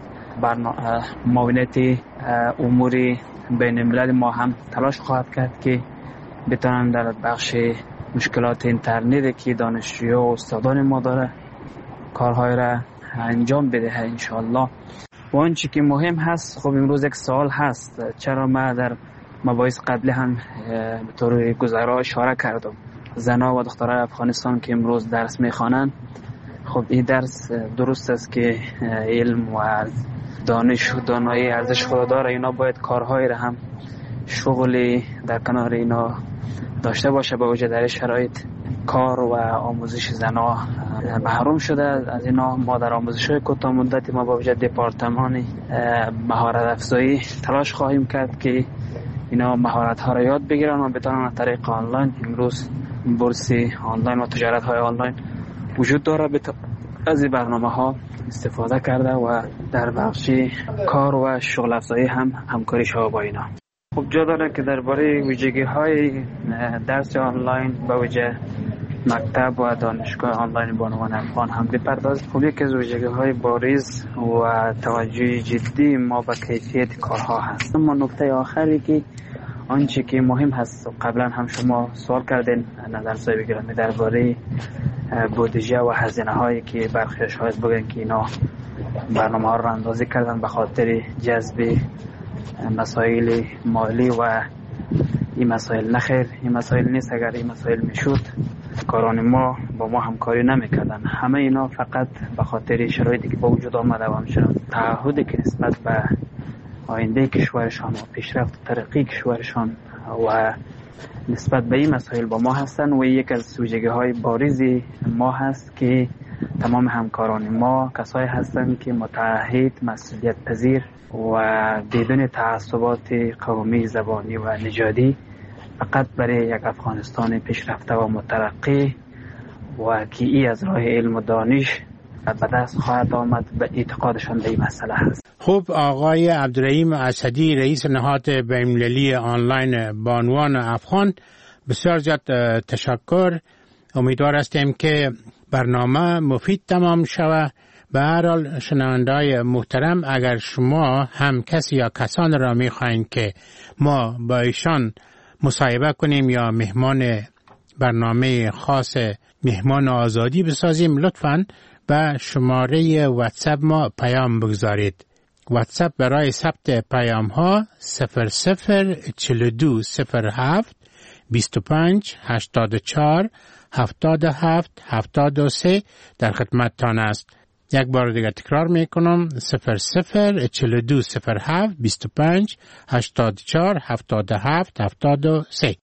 معاونت امور بین الملل ما هم تلاش خواهد کرد که بتونن در بخش مشکلات اینترنت که دانشجوها و استادان ما داره کارهای را انجام بده انشاءالله. و آنچه که مهم هست، خب امروز یک سوال هست، چرا ما در مباحث قبلی هم به طور گذرا اشاره کردم زنها و دخترای افغانستان که امروز درس میخوانند. خب این درس درست است که علم و دانش و دانایی ارزش خود داره، اینا باید کارهای را هم شغلی در کنار اینا داشته باشه. با وجود در شرایط کار و آموزش زنها محروم شده از اینا. ما در آموزش‌های کوتاه مدتی ما با وجود دپارتمان مهارت افزایی تلاش خواهیم کرد که اینا مهارت‌ها را یاد بگیرن و بتونن از طریق آنلاین، امروز بورس آنلاین و تجارت‌های آنلاین وجود داره، از این برنامه‌ها استفاده کرده و در بخش کار و شغل افزایی هم همکاری شما با اینا. خب جا داره که درباره ویژگی‌های درس آنلاین با وجه مکتب و دانشگاه آنلاین بانوان افغان هم بپردازیم. خب یکی از ویژگی‌های بارز و توجه جدی ما به کیفیت کارها هست. اما نکته آخری که آنچه که مهم هست، قبلا هم شما سوال کردین نظر بگیرم درباره بودجه و هزینه هایی که برخی شاید بگن که اینا برنامه ها رو اندازی کردن به خاطر جذب مسائل مالی و این مسائل. نخیر، این مسائل نیست. اگر این مسائل میشد کاران ما با ما همکاری نمیکردن. همه اینا فقط به خاطر شرایطی که با وجود آمده و همچنان تعهدی که نسبت به آینده کشورشان و پیشرفت و ترقی کشورشان و نسبت به این مسائل با ما هستن و یک از ویژگی‌های بارزی ما هست که تمام همکاران ما کسایی هستند که متعهد، مسئولیت پذیر و بدون تعصبات قومی، زبانی و نژادی فقط برای یک افغانستان پیشرفته و مترقی و که ای از راه علم و دانش به دست خواهد آمد به اعتقادشان به این مسئله هست. خب آقای عبدالرحیم اسدی، رئیس نهاد بین‌المللی آنلاین بانوان افغان، بسیار زیاد تشکر. امیدوار هستیم که برنامه مفید تمام شود. به هر حال شنونده‌های محترم، اگر شما هم کسی یا کسان را می‌خواین که ما با ایشان مصاحبه کنیم یا مهمان برنامه خاص مهمان آزادی بسازیم، لطفاً به شماره واتساپ ما پیام بگذارید. واتساپ برای ثبت پیام ها صفر صفر چهل و دو صفر هفت بیست و پنج هشتاد و چهار هفتاد و هفت هفتاد و سه در خدمتتان است. یک بار دیگر تکرار میکنم، صفر صفر چهل و دو صفر هفت بیست و پنج هشتاد و چهار هفتاد و هفت هفتاد و سه.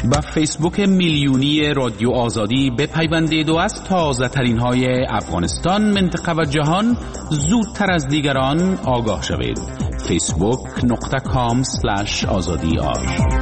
به فیسبوک میلیونی رادیو آزادی بپیوندید و از تازه ترین های افغانستان، منطقه و جهان زودتر از دیگران آگاه شوید. فیسبوک نقطه کام سلش آزادی آر